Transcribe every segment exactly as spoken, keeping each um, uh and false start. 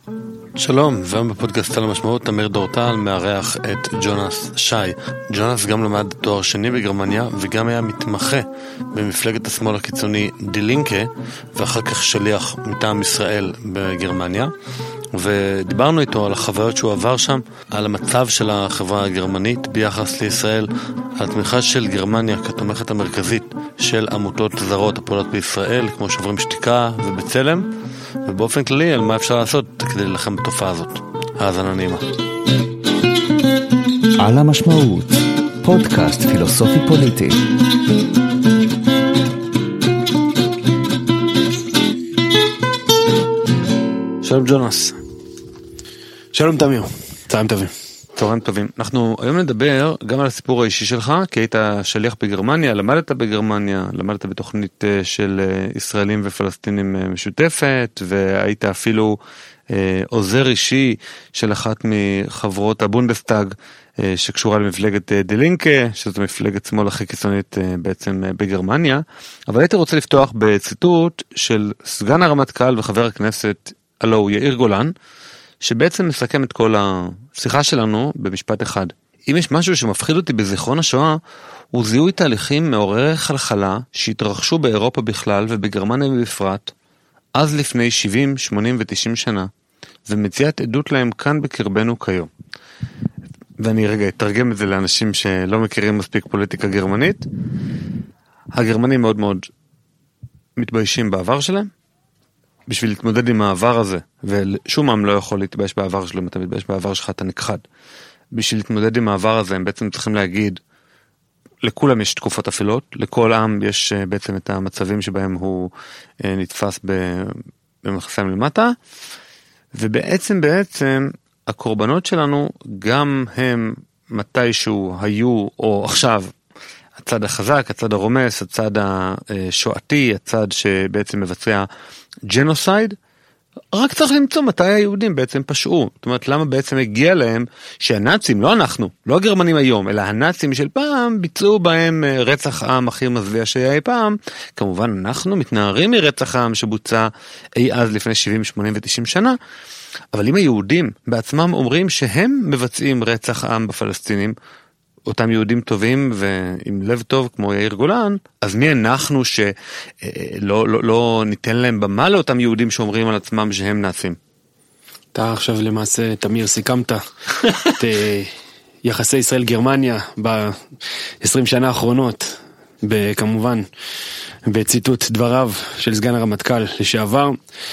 שלום, והיום בפודקאסט על המשמעות אמיר דורטל מארח את ג'ונס שי. ג'ונס גם למד תואר שני בגרמניה וגם היה מתמחה במפלגת השמאל הקיצוני די לינקה, ואחר כך שליח מטעם ישראל בגרמניה, ודיברנו איתו על החוויות שהוא עבר שם, על המצב של החברה הגרמנית ביחס לישראל, על התמיכה של גרמניה כתומכת המרכזית של עמותות זרות הפועלות בישראל כמו שוברים שתיקה ובצלם, ובאופן כללי על מה אפשר לעשות כדי להילחם בתופעה הזאת. האזנה נעימה. על המשמעות, פודקאסט פילוסופי פוליטי. שלום ג'ונס. שלום תמיר, צהריים טובים. צהריים טובים. אנחנו היום נדבר גם על הסיפור האישי שלך, כי היית שליח בגרמניה, למדת בגרמניה, למדת בתוכנית של ישראלים ופלסטינים משותפת, והיית אפילו עוזר אישי של אחת מחברות הבונדסטאג שקשורה למפלגת די לינקה, שזו מפלגת שמאל הכי קיצונית בעצם בגרמניה. אבל הייתי רוצה לפתוח בציטוט של סגן הרמטכ"ל וחבר הכנסת הלו הוא יאיר גולן, שבעצם מסכם את כל השיחה שלנו במשפט אחד. אם יש משהו שמפחיד אותי בזיכרון השואה, הוא זיהוי תהליכים מעוררי חלחלה שהתרחשו באירופה בכלל ובגרמניה בפרט, אז לפני שבעים, שמונים ותשעים שנה, ומציאת עדות להם כאן בקרבנו כיום. ואני רגע אתרגם את זה לאנשים שלא מכירים מספיק פוליטיקה גרמנית. הגרמנים מאוד מאוד מתביישים בעבר שלהם, בשביל להתמודד עם העבר הזה, ושום עם לא יכול להתבייש בעבר שלו, אם אתה מתבייש בעבר שלך אתה נכחד. בשביל להתמודד עם העבר הזה, הם בעצם צריכים להגיד, לכולם יש תקופות אפלות, לכל עם יש בעצם את המצבים שבהם הוא נתפס במחסם למטה, ובעצם בעצם הקורבנות שלנו, גם הם מתישהו היו, או עכשיו, הצד החזק, הצד הרומס, הצד השואתי, הצד שבעצם מבצע ג'נוסייד, רק צריך למצוא מתי היהודים בעצם פשעו. זאת אומרת, למה בעצם הגיע להם שהנאצים, לא אנחנו, לא הגרמנים היום, אלא הנאצים של פעם, ביצעו בהם רצח עם הכי מזוויע שהיה אי פעם. כמובן, אנחנו מתנערים מרצח העם שבוצע אי אז לפני שבעים, שמונים ותשעים שנה, אבל אם היהודים בעצמם אומרים שהם מבצעים רצח עם בפלסטינים, אותם יהודים טובים ועם לב טוב כמו יאיר גולן, אז מי אנחנו שלא לא, לא ניתן להם במה לאותם יהודים שאומרים על עצמם שהם נאצים? אתה עכשיו למעשה, תמיר, סיכמת את יחסי ישראל-גרמניה ב-עשרים שנה האחרונות, כמובן בציטוט דבריו של סגן הרמטכ"ל לשעבר,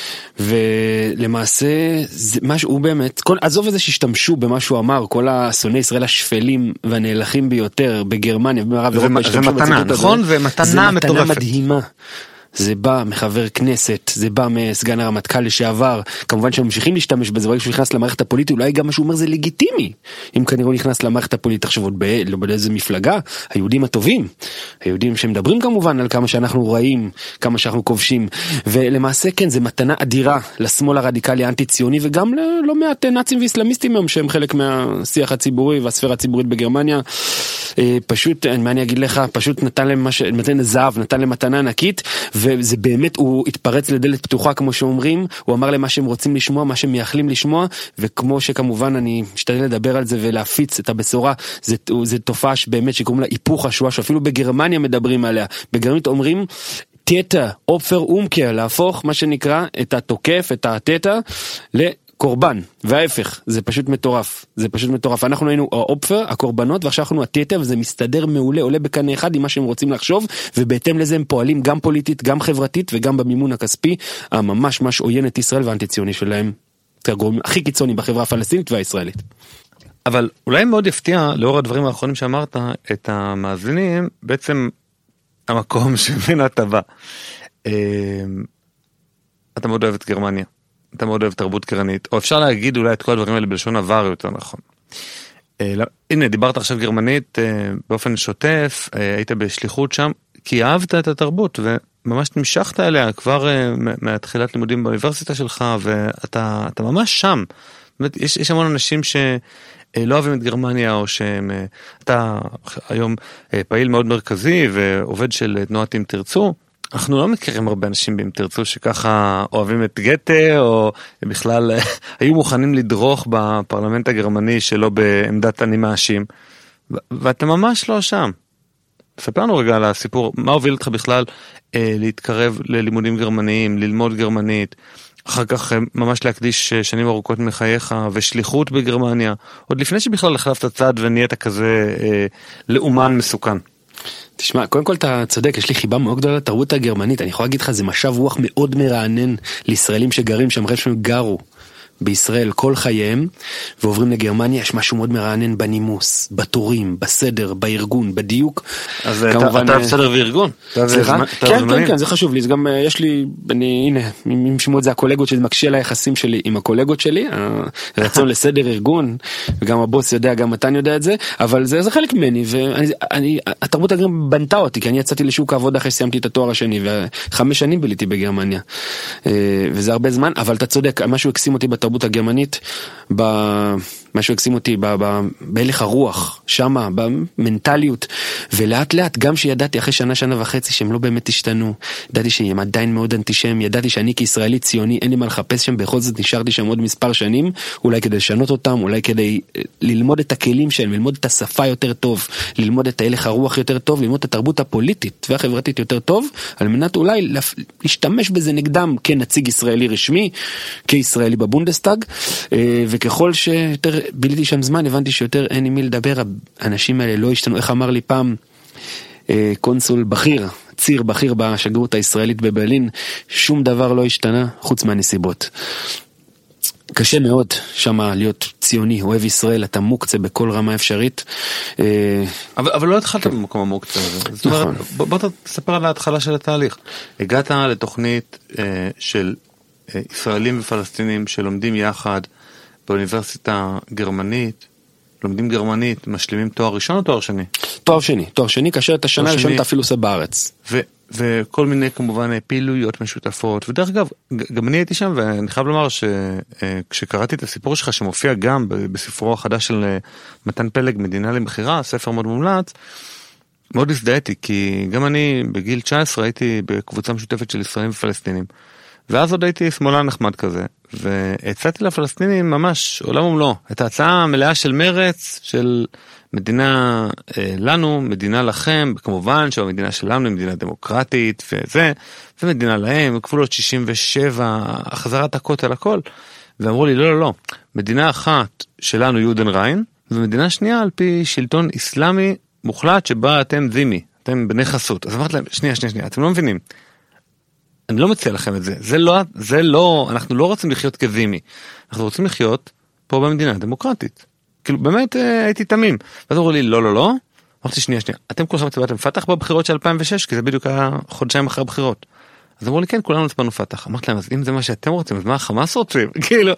ולמעשה זה משהו, הוא באמת, כל, עזוב איזה שהשתמשו במה שהוא אמר, כל השונאי ישראל השפלים והנהלכים ביותר בגרמניה, במערב אירופה, זה מתנה, נכון? זה מתנה מטורפת. זה מתנה מדהימה. זה בא מחבר כנסת, זה בא מסגן הרמטכ"ל לשעבר, כמובן שהם ממשיכים להשתמש בזה, ברגע שהוא נכנס למערכת הפוליטית, אולי גם מה שהוא אומר זה לגיטימי, אם כנראה הוא נכנס למערכת הפוליטית, עכשיו עוד באיזה מפלגה, היהודים הטובים, היהודים שמדברים כמובן על כמה שאנחנו רעים, כמה שאנחנו כובשים, ולמעשה כן, זה מתנה אדירה לשמאל הרדיקלי האנטי-ציוני, וגם לא מעט נאצים ואיסלאמיסטים היום, שהם חלק מהשיח הציבורי והספירה הציבורית בגרמניה, פשוט, מה אני אגיד לך, פשוט נתן להם מש... נתן זהב, נתן להם מתנה ענקית, וזה באמת, הוא התפרץ לדלת פתוחה, כמו שאומרים, הוא אמר להם מה שהם רוצים לשמוע, מה שהם מייחלים לשמוע, וכמו שכמובן אני משתדל לדבר על זה ולהפיץ את הבשורה, זה, זה תופעה שבאמת שקוראים לה היפוך השואה, שאפילו בגרמניה מדברים עליה, בגרמנית אומרים, תטא, אופפר אומקר, להפוך מה שנקרא, את התוקף, את התטא, ל... קורבן, וההפך, זה פשוט מטורף, זה פשוט מטורף, אנחנו היינו האופפר, הקורבנות, ועכשיו אנחנו הטטא, וזה מסתדר מעולה, עולה בקנה אחד עם מה שהם רוצים לחשוב, ובהתאם לזה הם פועלים גם פוליטית, גם חברתית, וגם במימון הכספי, הממש ממש עוין את ישראל והאנטי-ציוני שלהם, הגורמים הכי קיצוני בחברה הפלסטינית והישראלית. אבל אולי מאוד יפתיע, לאור הדברים האחרונים שאמרת, את המאזינים, בעצם המקום שמנה טבע. אתה מאוד אוהב את גרמניה. אתה מאוד אוהב תרבות קרנית, או אפשר להגיד אולי את כל הדברים האלה בלשון עבר יותר נכון. הנה, דיברת עכשיו גרמנית באופן שוטף, היית בשליחות שם, כי אהבת את התרבות, וממש נמשכת אליה כבר מהתחילת לימודים באוניברסיטה שלך, ואתה ממש שם. באמת, יש, יש המון אנשים שלא אוהבים את גרמניה, או שאתה היום פעיל מאוד מרכזי, ועובד של תנועת אם תרצו, אנחנו לא מכירים הרבה אנשים, אם תרצו, שככה אוהבים את גתה, או בכלל היו מוכנים לדרוך בפרלמנט הגרמני שלא בעמדת אני מאשים, ואתם ממש לא שם. ספר לנו רגע על הסיפור, מה הוביל אותך בכלל אה, להתקרב ללימודים גרמניים, ללמוד גרמנית, אחר כך אה, ממש להקדיש שנים ארוכות מחייך ושליחות בגרמניה, עוד לפני שבכלל החלפת צד ונהיית כזה אה, לאומן מסוכן. תשמע, קודם כל אתה צודק, יש לי חיבה מאוד גדולה לתרבות הגרמנית, אני יכול להגיד לך, זה משב רוח מאוד מרענן לישראלים שגרים שם, רב שהם גרו בישראל כל חייהם, ועוברים לגרמניה, יש משהו מאוד מרענן בנימוס, בתורים, בסדר, בארגון, בדיוק. אז אתה בסדר וארגון? סליחה? כן, כן, כן, זה חשוב לי, זה גם, יש לי, אני, הנה, אם שמעו את זה הקולגות שזה מקשה על היחסים שלי עם הקולגות שלי, הרצון לסדר ארגון, וגם הבוס יודע, גם מתן יודע את זה, אבל זה, זה חלק ממני, ואני, התרבות הגרמנית בנתה אותי, כי אני יצאתי לשוק העבודה אחרי שסיימתי את התואר השני, וחמש שנים ביליתי בגרמניה, וזה הרבה זמן, אבל אתה צודק, משהו הקסים אותי בתרבות הגרמנית, משהו הקסים אותי בהלך הרוח, שמה, במנטליות, ולאט לאט, גם שידעתי אחרי שנה, שנה וחצי, שהם לא באמת השתנו, ידעתי שהם עדיין מאוד אנטישם, ידעתי שאני כישראלי ציוני, אין לי מה לחפש שם, בכל זאת נשארתי שם עוד מספר שנים, אולי כדי לשנות אותם, אולי כדי ללמוד את הכלים שלהם, ללמוד את השפה יותר טוב, ללמוד את ההלך הרוח יותר טוב, ללמוד את התרבות הפוליטית והחברתית יותר טוב, על מנת אולי להשתמש בזה נגדם כנציג ישראלי רשמי, כישראלי בבונדסטאג, וככל שיותר ביליתי שם זמן, הבנתי שיותר אין עם מי לדבר, האנשים האלה לא השתנו, איך אמר לי פעם קונסול בכיר, ציר בכיר בשגרירות הישראלית בברלין, שום דבר לא השתנה חוץ מהנסיבות. קשה מאוד שמה להיות ציוני, אוהב ישראל, אתה מוקצה בכל רמה אפשרית. אבל, אבל לא התחלת במקום המוקצה הזה. זאת אומרת, בוא, בוא תספר על ההתחלה של התהליך. הגעת לתוכנית של ישראלים ופלסטינים שלומדים יחד באוניברסיטה גרמנית, לומדים גרמנית, משלימים תואר ראשון או תואר שני? תואר שני, תואר שני, כאשר את השנה הראשונה אתה אפילו עושה בארץ. ו- וכל מיני כמובן פעילויות משותפות, ודרך אגב, גם אני הייתי שם, ואני חייב לומר שכשקראתי את הסיפור שלך, שמופיע גם בספרו החדש של מתן פלג, מדינה למחירה, ספר מאוד מומלץ, מאוד הזדהיתי, כי גם אני בגיל תשע עשרה הייתי בקבוצה משותפת של ישראלים ופלסטינים, ואז עוד הייתי שמאלן נחמד כזה, והצעתי לפלסטינים ממש עולם ומלואו, את ההצעה המלאה של מרץ, של מדינה אה, לנו, מדינה לכם, כמובן שהמדינה שלנו היא מדינה דמוקרטית וזה, ומדינה להם, גבולות שישים ושבע, החזרת הכותל, הכל, ואמרו לי לא לא לא, מדינה אחת שלנו יודן ריין, ומדינה שנייה על פי שלטון אסלאמי מוחלט שבה אתם זימי, אתם בני חסות. אז אמרתי להם, שנייה שנייה שנייה, אתם לא מבינים, אני לא מציע לכם את זה, זה לא, זה לא, אנחנו לא רוצים לחיות כזימי, אנחנו רוצים לחיות פה במדינה דמוקרטית. כאילו באמת הייתי תמים. ואז אמרו לי לא לא לא, אמרתי שנייה שנייה, אתם כולכם הצבעתם פתח בבחירות של אלפיים ושש, כי זה בדיוק היה חודשיים אחרי הבחירות. אז אמרו לי כן, כולנו הצבענו פתח. אמרתי להם, אז אם זה מה שאתם רוצים, אז מה החמאס רוצים? כאילו.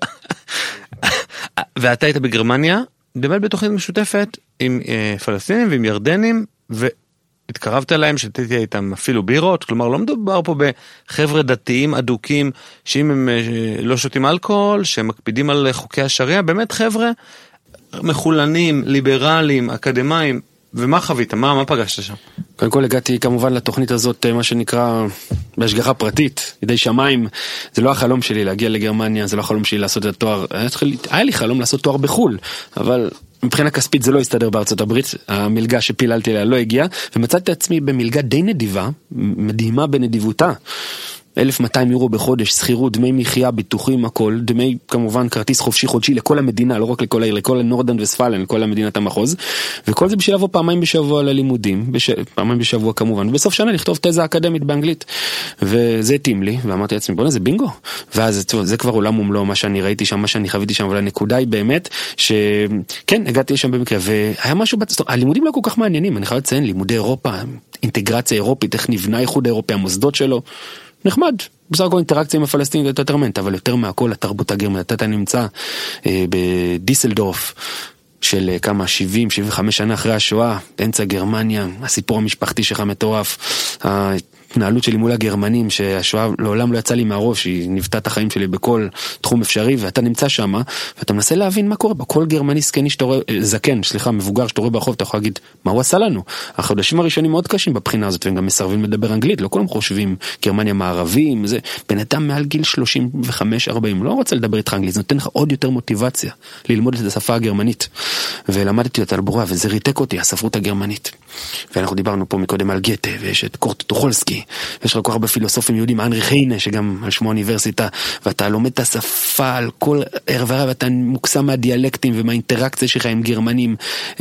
ואתה היית בגרמניה, באמת בתוכנית משותפת עם פלסטינים ועם ירדנים, ו... התקרבת להם, שתיתי איתם אפילו בירות, כלומר לא מדובר פה בחבר'ה דתיים אדוקים, שאם הם לא שותים אלכוהול, שהם מקפידים על חוקי השריעה, באמת חבר'ה מחולנים, ליברליים, אקדמיים, ומה חווית? מה, מה פגשת שם? קודם כל הגעתי כמובן לתוכנית הזאת, מה שנקרא בהשגחה פרטית, ידי שמיים, זה לא החלום שלי להגיע לגרמניה, זה לא החלום שלי לעשות את התואר, היה לי חלום לעשות תואר בחול, אבל מבחינה כספית זה לא הסתדר בארצות הברית, המלגה שפיללתי אליה לא הגיעה, ומצאתי עצמי במלגה די נדיבה, מדהימה בנדיבותה, אלף ומאתיים יורו בחודש, שכירות, דמי מחיה, ביטוחים, הכל, דמי כמובן כרטיס חופשי חודשי לכל המדינה, לא רק לכל העיר, לכל הנורדן וספלן, לכל המדינת המחוז, וכל זה בשביל לבוא פעמיים בשבוע ללימודים, בש... פעמיים בשבוע כמובן, ובסוף שנה לכתוב תזה אקדמית באנגלית, וזה התאים לי, ואמרתי לעצמי, בוא נזה בינגו, ואז זה כבר עולם ומלואו, מה שאני ראיתי שם, מה שאני חוויתי שם, אבל הנקודה היא באמת, שכן, הגעתי לשם במקרה, והיה משהו, הלימודים לא כל כך מעניינים, אני חייב לציין, לימודי אירופה, אינטגרציה אירופית, איך נבנה איחוד אירופי, המוסדות שלו, נחמד, בסך הכל אינטראקציה עם הפלסטינית יותר טרמנט, אבל יותר מהכל התרבות הגרמנית. אתה נמצא אה, בדיסלדורף של אה, כמה שבעים שבעים וחמש שנה אחרי השואה, באמצע גרמניה, הסיפור המשפחתי שלך מטורף, ההתנהלות שלי מול הגרמנים, שהשואה לעולם לא יצא לי מהראש, היא ניווטה את החיים שלי בכל תחום אפשרי, ואתה נמצא שם, ואתה מנסה להבין מה קורה, בכל גרמני סקני שאתה רואה, זקן, סליחה, מבוגר שאתה רואה ברחוב, אתה יכול להגיד, מה הוא עשה לנו? החודשים הראשונים מאוד קשים בבחינה הזאת, והם גם מסרבים לדבר אנגלית, לא כולם חושבים, גרמניה מערבים, זה, בן אדם מעל גיל שלושים וחמש ארבעים, לא רוצה לדבר איתך אנגלית, זה נותן לך עוד יותר מוטיבציה ללמוד את השפה הגרמנית, ולמדתי אותה על ברורה, וזה ריתק אותי, הספרות הגרמנית. ואנחנו דיברנו פה מקודם על גתה, ויש את קורט טוכולסקי, ויש לך כל כך הרבה פילוסופים יהודים, אנריך היינה, שגם על שמו אוניברסיטה, ואתה לומד את השפה על כל ערברה, ואתה מוקסם מהדיאלקטים ומהאינטראקציה שלך עם גרמנים,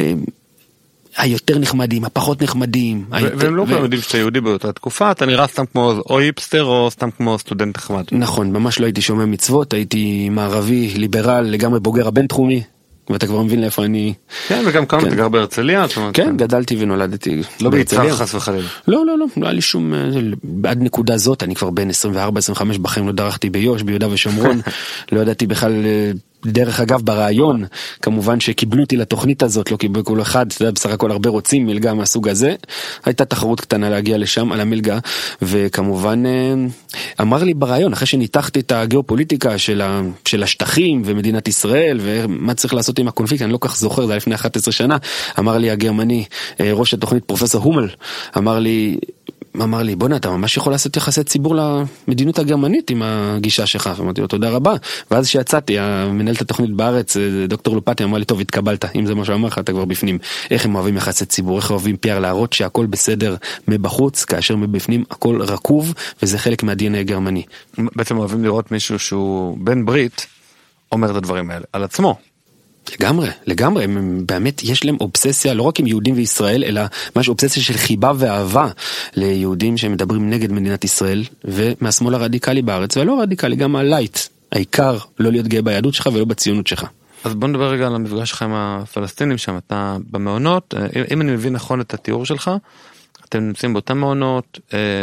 היותר נחמדים, הפחות נחמדים. והם לא כולם יודעים שאתה יהודי באותה תקופה, אתה נראה סתם כמו או היפסטר או סתם כמו סטודנט נחמד. נכון, ממש לא הייתי שומע מצוות, הייתי מערבי, ליברל, לגמרי בוגר הבינתחומי, ואתה כבר מבין לאיפה אני... כן, וגם כמה אתה גר בהרצליה? כן, גדלתי ונולדתי לא ביצר חס וחלילה. לא, לא, לא, לא היה לי שום... עד נקודה זאת, אני כבר בין עשרים וארבע עשרים וחמש בחיים לא דרכתי ביוש, ביהודה ושומרון, לא ידעתי בכלל... דרך אגב ברעיון, כמובן שקיבלו אותי לתוכנית הזאת, לא קיבלו כל אחד, אתה יודע, בסך הכל הרבה רוצים מלגה מהסוג הזה, הייתה תחרות קטנה להגיע לשם על המלגה, וכמובן אמר לי ברעיון, אחרי שניתחתי את הגיאופוליטיקה של, ה, של השטחים ומדינת ישראל, ומה צריך לעשות עם הקונפליקט, אני לא כך זוכר, זה היה לפני אחת עשרה שנה, אמר לי הגרמני, ראש התוכנית פרופסור הומל, אמר לי, אמר לי, בוא נה, אתה ממש יכול לעשות יחסי ציבור למדינות הגרמנית עם הגישה שלך. אמרתי לו, תודה רבה. ואז שיצאתי, מנהלת התוכנית בארץ, דוקטור לופטי, אמר לי, טוב, התקבלת, אם זה מה שאמר לך, אתה כבר בפנים. איך הם אוהבים יחסי ציבור, איך אוהבים פי אר להראות שהכל בסדר מבחוץ, כאשר מבפנים הכל רקוב, וזה חלק מהדי אן איי הגרמני. בעצם אוהבים לראות מישהו שהוא בן ברית, אומר את הדברים האלה, על עצמו. לגמרי, לגמרי, הם באמת, יש להם אובססיה, לא רק עם יהודים וישראל, אלא ממש אובססיה של חיבה ואהבה ליהודים שמדברים נגד מדינת ישראל, ומהשמאל הרדיקלי בארץ, ולא הרדיקלי, גם הלייט, העיקר לא להיות גאה ביהדות שלך ולא בציונות שלך. אז בוא נדבר רגע על המפגש שלך עם הפלסטינים שם, אתה במעונות, אם אני מבין נכון את התיאור שלך, אתם נמצאים באותם מעונות,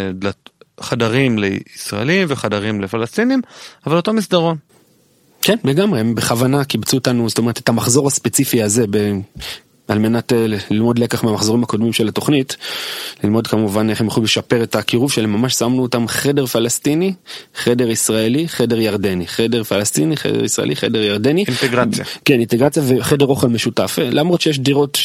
חדרים לישראלים וחדרים לפלסטינים, אבל אותו מסדרון. כן, לגמרי, הם בכוונה קיבצו אותנו, זאת אומרת, את המחזור הספציפי הזה, ב... על מנת ללמוד לקח מהמחזורים הקודמים של התוכנית, ללמוד כמובן איך הם יכולים לשפר את הקירוב שלהם, ממש שמנו אותם חדר פלסטיני, חדר ישראלי, חדר ירדני, חדר פלסטיני, חדר ישראלי, חדר ירדני. אינטגרציה. כן, אינטגרציה וחדר אוכל משותף, למרות שיש דירות...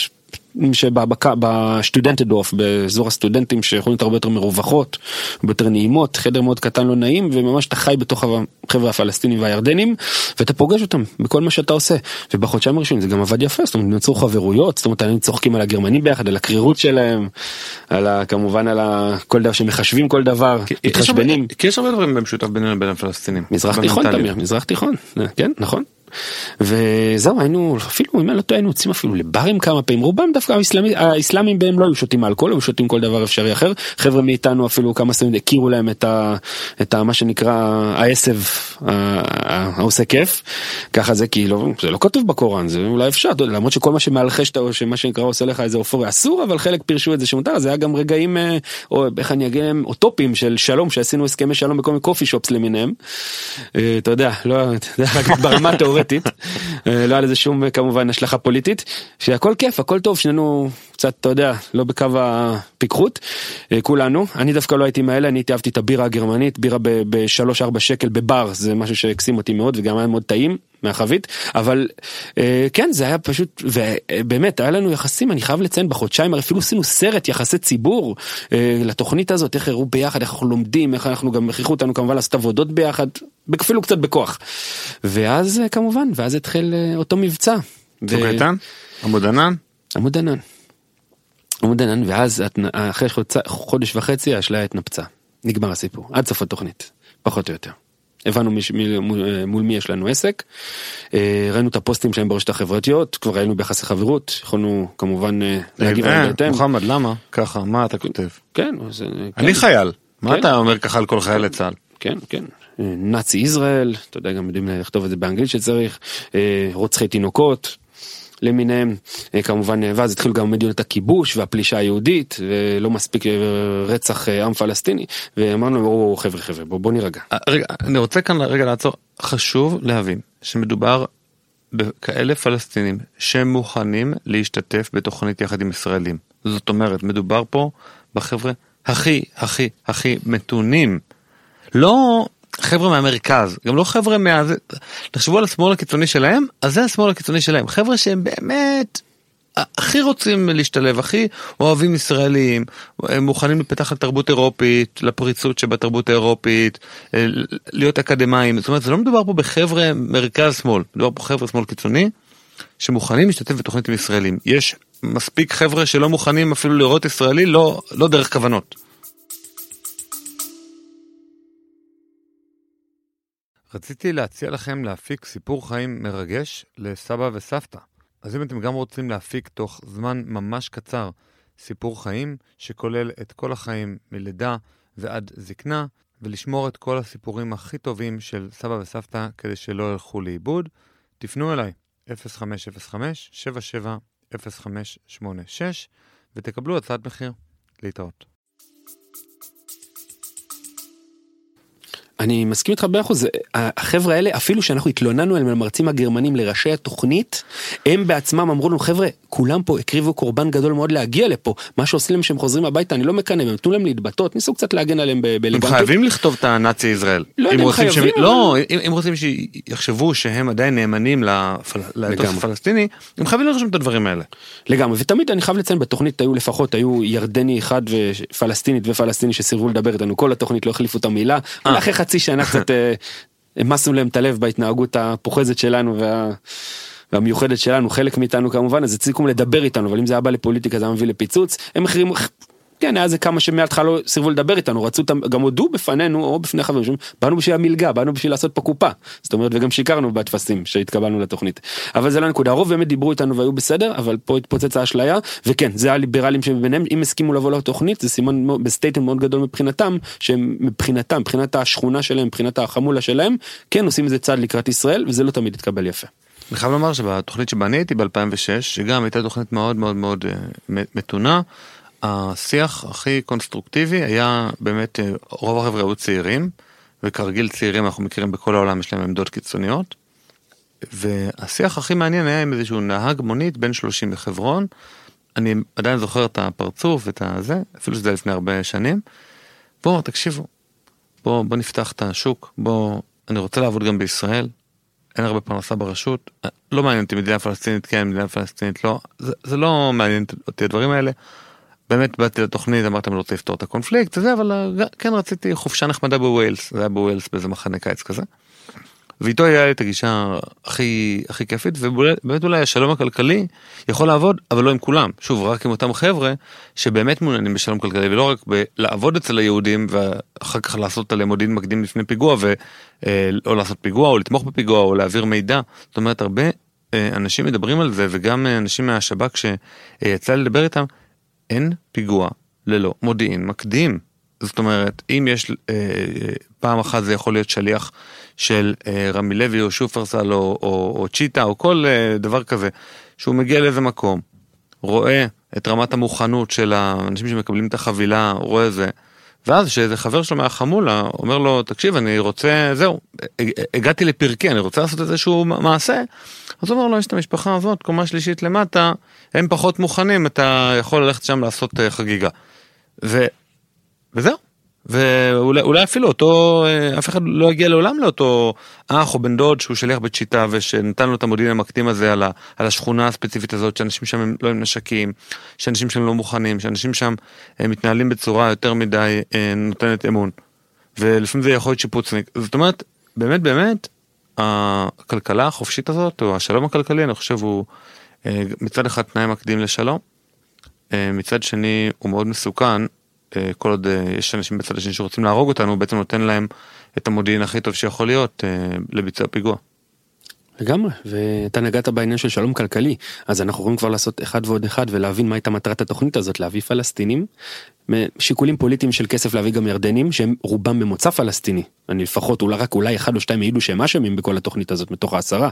שבסטודנטדורף, באזור הסטודנטים שיכולים להיות הרבה יותר מרווחות, הרבה יותר נעימות, חדר מאוד קטן לא נעים, וממש אתה חי בתוך החבר'ה הפלסטינים והירדנים, ואתה פוגש אותם בכל מה שאתה עושה. ובחודשיים הראשונים זה גם עבד יפה, זאת אומרת, נוצרו חברויות, זאת אומרת, הם צוחקים על הגרמנים ביחד, על הקרירות שלהם, על ה, כמובן על ה, כל דבר שמחשבים כל דבר, מתחשבנים. כי יש הרבה דברים במשותף בינינו לבין הפלסטינים. מזרח תיכון, תמיר, מזרח תיכון, כן, נכון. וזהו, היינו, אפילו, אם לא היינו יוצאים אפילו לברים כמה פעמים, רובם דווקא האסלאמים בהם לא היו שותים אלכוהול, היו שותים כל דבר אפשרי אחר, חבר'ה מאיתנו אפילו כמה סביבים הכירו להם את ה, את ה, מה שנקרא העשב, העושה כיף, ככה זה כאילו, זה לא כתוב בקוראן, זה אולי אפשר, למרות שכל מה שמהלחשת או שמה שנקרא עושה לך איזה אופוריה אסור, אבל חלק פירשו את זה שמותר, זה היה גם רגעים, או איך אני אגיד להם, אוטופיים של שלום, שעשינו הסכמי שלום בכל מיני קופי שופס למיניהם, אתה יודע, לא, אתה יודע, ברמה תיאורטית, לא היה לזה שום כמובן השלכה פוליטית, שהכל כיף, הכל טוב, שנינו קצת, אתה יודע, לא בקו הפיקחות, כולנו, אני דווקא לא הייתי מאלה, אני התאהבתי את הבירה הגרמנית, בירה בשלוש ארבע שקל בבר, זה משהו שהקסים אותי מאוד, וגם היה מאוד טעים מהחבית, אבל כן, זה היה פשוט, ובאמת, היה לנו יחסים, אני חייב לציין בחודשיים, אפילו עשינו סרט יחסי ציבור לתוכנית הזאת, איך הראו ביחד, איך אנחנו לומדים, איך אנחנו גם הכריחו אותנו כמובן לעשות עבודות ביחד, אפילו קצת בכוח. ואז כמובן, ואז התחיל אותו מבצע. צוק איתן? עמוד ענן? עמוד ענן. עמוד ענן, ואז אחרי חודש וחצי האשליה התנפצה. נגמר הסיפור, עד סוף התוכנית, פחות או יותר. הבנו מי, מי, מול מי יש לנו עסק, ראינו את הפוסטים שלהם ברשת החברתיות, כבר ראינו ביחסי חברות, יכולנו כמובן להגיב על דעתם. מוחמד, למה? ככה, מה אתה כותב? כן. אני חייל, מה אתה אומר ככה על כל חייל צה"ל? כן, כן. נאצי ישראל, אתה יודע, גם יודעים לכתוב את זה באנגלית שצריך, רוצחי תינוקות, למיניהם, כמובן, ואז התחילו גם מדינות הכיבוש והפלישה היהודית, ולא מספיק רצח עם פלסטיני, ואמרנו, או, חבר'ה, חבר'ה, בוא, בוא נרגע. רגע, אני רוצה כאן רגע לעצור, חשוב להבין שמדובר בכאלה פלסטינים שמוכנים להשתתף בתוכנית יחד עם ישראלים. זאת אומרת, מדובר פה בחבר'ה הכי, הכי, הכי מתונים. לא חבר'ה מהמרכז, גם לא חבר'ה מה... תחשבו על השמאל הקיצוני שלהם, אז זה השמאל הקיצוני שלהם. חבר'ה שהם באמת הכי רוצים להשתלב, הכי אוהבים ישראלים, הם מוכנים לפתח לתרבות אירופית, לפריצות שבתרבות האירופית, להיות אקדמיים. זאת אומרת, זה לא מדובר פה בחבר'ה מרכז שמאל, מדובר פה חבר'ה שמאל קיצוני, שמוכנים להשתתף בתוכנית עם ישראלים. יש מספיק חבר'ה שלא מוכנים אפילו לראות ישראלי, לא, לא דרך כוונות. רציתי להציע לכם להפיק סיפור חיים מרגש לסבא וסבתא. אז אם אתם גם רוצים להפיק תוך זמן ממש קצר סיפור חיים שכולל את כל החיים מלידה ועד זקנה, ולשמור את כל הסיפורים הכי טובים של סבא וסבתא כדי שלא ילכו לאיבוד, תפנו אליי אפס חמש אפס חמש שבע שבע אפס חמש שמונה שש ותקבלו הצעת מחיר. להתראות. אני מסכים איתך באחוז, החבר'ה האלה, אפילו שאנחנו התלוננו על המרצים הגרמנים לראשי התוכנית, הם בעצמם אמרו לנו, חבר'ה, כולם פה הקריבו קורבן גדול מאוד להגיע לפה, מה שעושים להם שהם חוזרים הביתה, אני לא מקנא, הם נתנו להם להתבטאות, ניסו קצת להגן עליהם באלגנטיות. הם חייבים לכתוב את הנאצי ישראל. לא יודע, הם חייבים. לא, אם רוצים שיחשבו שהם עדיין נאמנים לאתוס הפלסטיני, הם חייבים לרשום את הדברים האלה. לגמרי, ותמיד אני חייב לציין, בתוכנית היו לפחות, היו ירדני אחד ופלסטינית ופלסטיני שסירבו לדבר איתנו, כל התוכנית לא החליפו את המילה, אחרי חצי שנה קצת מסנו להם את הלב בהתנהגות הפוחזת שלנו וה... והמיוחדת שלנו, חלק מאיתנו כמובן, אז הציקום לדבר איתנו, אבל אם זה היה בא לפוליטיקה, זה היה מביא לפיצוץ, הם אחרים, כן, היה זה כמה שמהתחלה לא סירבו לדבר איתנו, רצו, גם הודו בפנינו, או בפני חברים, באנו בשביל המלגה, באנו בשביל לעשות פה קופה, זאת אומרת, וגם שיקרנו בתפסים שהתקבלנו לתוכנית, אבל זה לא נקודה, הרוב באמת דיברו איתנו והיו בסדר, אבל פה התפוצץ האשליה, וכן, זה הליברלים שביניהם, אם הסכימו לבוא לתוכנית, זה סימן בסטייטמנט מאוד גדול מבחינתם, שהם מבחינתם, מבחינת השכונה שלהם, מבחינת החמולה שלהם, כן, עושים איזה צעד לקראת ישראל, וזה לא תמיד יתקבל יפה. אני חייב לומר שבתוכנית שבה אני הייתי ב-אלפיים ושש, שגם הייתה תוכנית מאוד מאוד מאוד מתונה, השיח הכי קונסטרוקטיבי היה באמת, רוב החבר'ה היו צעירים, וכרגיל צעירים אנחנו מכירים בכל העולם, יש להם עמדות קיצוניות, והשיח הכי מעניין היה עם איזשהו נהג מונית בין שלושים לחברון, אני עדיין זוכר את הפרצוף ואת הזה, אפילו שזה לפני הרבה שנים, בואו תקשיבו, בואו בוא נפתח את השוק, בואו, אני רוצה לעבוד גם בישראל, אין הרבה פרנסה ברשות, לא מעניין אותי מדינה פלסטינית, כן, מדינה פלסטינית, לא, זה, זה לא מעניין אותי הדברים האלה, באמת באתי לתוכנית, אמרתם, אני רוצה לפתור את הקונפליקט, זה, אבל כן רציתי חופשה נחמדה בווילס, זה היה בווילס באיזה מחנה קיץ כזה, ואיתו היה לי את הגישה הכי, הכי כיפית, ובאמת אולי השלום הכלכלי יכול לעבוד, אבל לא עם כולם, שוב, רק עם אותם חבר'ה, שבאמת מעוניינים בשלום כלכלי, ולא רק לעבוד אצל היהודים, ואחר כך לעשות עליהם מודיעין מקדים לפני פיגוע, ו, או לעשות פיגוע, או לתמוך בפיגוע, או להעביר מידע, זאת אומרת, הרבה אנשים מדברים על זה, וגם אנשים מהשב"כ שיצא לדבר איתם, אין פיגוע ללא מודיעין מקדים. זאת אומרת, אם יש אה, פעם אחת זה יכול להיות שליח של אה, רמי לוי או שופרסל או, או, או צ'יטה או כל אה, דבר כזה, שהוא מגיע לאיזה מקום, רואה את רמת המוכנות של האנשים שמקבלים את החבילה, רואה זה, ואז שאיזה חבר שלו מהחמולה אומר לו, תקשיב, אני רוצה, זהו, הגעתי לפרקי, אני רוצה לעשות איזשהו מעשה, אז הוא אומר לו, יש את המשפחה הזאת, קומה שלישית למטה, הם פחות מוכנים, אתה יכול ללכת שם לעשות חגיגה. ו... וזהו. ואולי אפילו אותו, אף אחד לא הגיע לעולם לאותו אח או בן דוד שהוא שליח בצ'יטה ושנתן לו את המודיעין המקדים הזה על, ה, על השכונה הספציפית הזאת, שאנשים שם הם לא הם נשקים, שאנשים שם לא מוכנים, שאנשים שם מתנהלים בצורה יותר מדי נותנת אמון. ולפעמים זה יכול להיות שיפוצניק. זאת אומרת, באמת באמת, הכלכלה החופשית הזאת, או השלום הכלכלי, אני חושב הוא מצד אחד תנאי מקדים לשלום, מצד שני הוא מאוד מסוכן, כל עוד יש אנשים בצד השני שרוצים להרוג אותנו, הוא בעצם נותן להם את המודיעין הכי טוב שיכול להיות לביצוע פיגוע. לגמרי, ואתה נגעת בעניין של שלום כלכלי, אז אנחנו יכולים כבר לעשות אחד ועוד אחד ולהבין מה הייתה מטרת התוכנית הזאת, להביא פלסטינים, שיקולים פוליטיים של כסף להביא גם ירדנים, שהם רובם ממוצא פלסטיני, אני לפחות אולי רק אולי אחד או שתיים העידו שהם אשמים בכל התוכנית הזאת מתוך העשרה,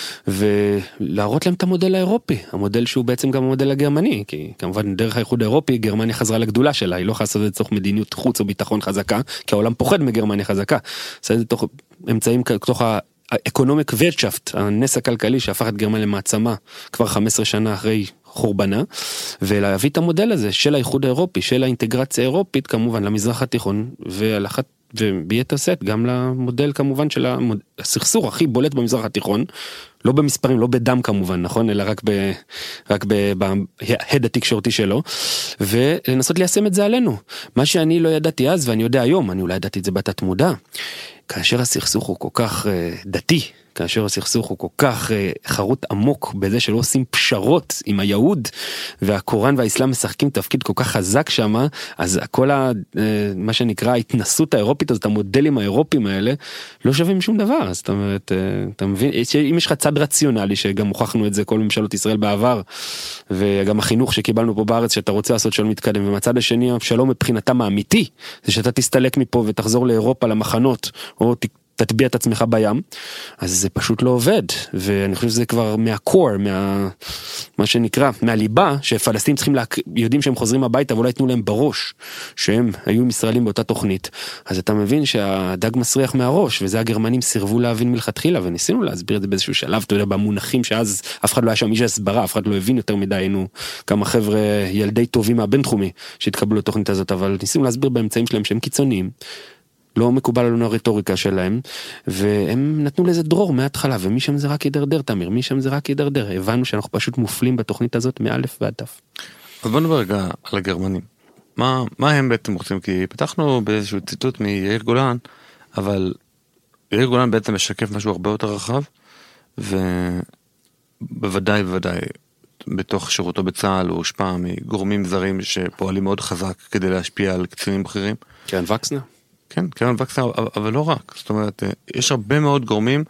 ולהראות להם את המודל האירופי, המודל שהוא בעצם גם המודל הגרמני, כי כמובן דרך האיחוד האירופי, גרמניה חזרה לגדולה שלה, היא לא יכולה לעשות את זה תוך מדיניות חוץ או ביטחון חזקה, כי העולם פוחד מגרמניה חזקה, זה תוך אמצעים תוך האקונומיק וירצ'פט, הנס הכלכלי שהפך את גרמניה למעצמה כבר חמש עשרה שנה אחרי חורבנה, ולהביא את המודל הזה של האיחוד האירופי, של האינטגרציה האירופית, כמובן למזרח התיכון, והלכת וביתר שאת גם למודל כמובן של הסכסוך הכי בולט במזרח התיכון, לא במספרים, לא בדם כמובן, נכון? אלא רק ב, רק בהד התקשורתי שלו, ולנסות ליישם את זה עלינו. מה שאני לא ידעתי אז, ואני יודע היום, אני אולי ידעתי את זה בתת מודע, כאשר הסכסוך הוא כל כך דתי, כאשר הסכסוך הוא כל כך חרוט עמוק בזה שלא עושים פשרות עם היהוד, והקוראן והאסלאם משחקים תפקיד כל כך חזק שם, אז כל ה, מה שנקרא ההתנסות האירופית הזאת, המודלים האירופיים האלה, לא שווים שום דבר. זאת אומרת, אתה מבין, אם יש לך צד רציונלי, שגם הוכחנו את זה כל ממשלות ישראל בעבר, וגם החינוך שקיבלנו פה בארץ, שאתה רוצה לעשות שלום מתקדם, ומצד השני, השלום מבחינתם האמיתי, זה שאתה תסתלק מפה ותחזור לאירופה למחנות, או תטביע את עצמך בים, אז זה פשוט לא עובד, ואני חושב שזה כבר מהקור, מה, מה שנקרא, מהליבה, שפלסטינים צריכים, לה, יודעים שהם חוזרים הביתה, ואולי יתנו להם בראש, שהם היו עם ישראלים באותה תוכנית, אז אתה מבין שהדג מסריח מהראש, וזה הגרמנים סירבו להבין מלכתחילה, וניסינו להסביר את זה באיזשהו שלב, אתה יודע, במונחים שאז אף אחד לא היה שם איש הסברה, אף אחד לא הבין יותר מדי, היינו כמה חבר'ה ילדי טובים מהבינתחומי, שהתקבלו לתוכנית הזאת, אבל ניסינו להסביר באמצעים שלהם שהם קיצוניים, לא מקובל עלינו הרטוריקה שלהם, והם נתנו לזה דרור מההתחלה, ומשם זה רק ידרדר, תמיר, משם זה רק ידרדר. הבנו שאנחנו פשוט מופלים בתוכנית הזאת מאלף ועד תף. אז בוא נדבר רגע על הגרמנים. מה, מה הם בעצם רוצים? כי פתחנו באיזשהו ציטוט מיאיר גולן, אבל יאיר גולן בעצם משקף משהו הרבה יותר רחב, ובוודאי, בוודאי, בתוך שירותו בצה"ל הוא הושפע מגורמים זרים שפועלים מאוד חזק כדי להשפיע על קצינים בכירים. קרן וקסנר? כן, קרן וקסנר, אבל לא רק. זאת אומרת, יש הרבה מאוד גורמים,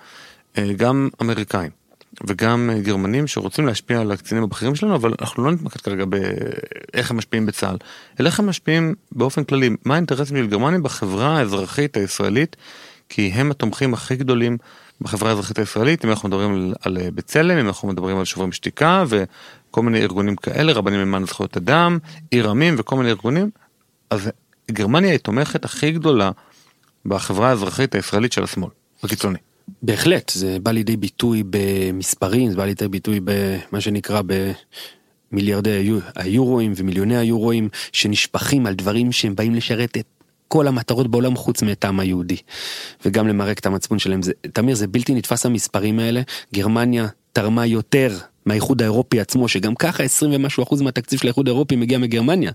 גם אמריקאים וגם גרמנים שרוצים להשפיע על הקצינים הבכירים שלנו, אבל אנחנו לא נתמקד כרגע באיך הם משפיעים בצה"ל, אלא איך הם משפיעים באופן כללי. מה האינטרסים של גרמנים בחברה האזרחית הישראלית, כי הם התומכים הכי גדולים בחברה האזרחית הישראלית, אם אנחנו מדברים על, על בצלם, אם אנחנו מדברים על שוברים שתיקה, וכל מיני ארגונים כאלה, רבנים למען זכויות אדם, עירמים וכל מיני ארגונים, אז גרמניה היא תומכת הכי גדולה בחברה האזרחית הישראלית של השמאל, בקיצוני. בהחלט, זה בא לידי ביטוי במספרים, זה בא לידי ביטוי במה שנקרא במיליארדי היורואים ומיליוני היורואים שנשפכים על דברים שהם באים לשרת את כל המטרות בעולם חוץ מאיתם היהודי, וגם למרק את המצפון שלהם. זה, תמיר, זה בלתי נתפס המספרים האלה. גרמניה תרמה יותר מהאיחוד האירופי עצמו, שגם ככה עשרים ומשהו אחוז מהתקציב של האיחוד האירופי מגיע מגרמניה.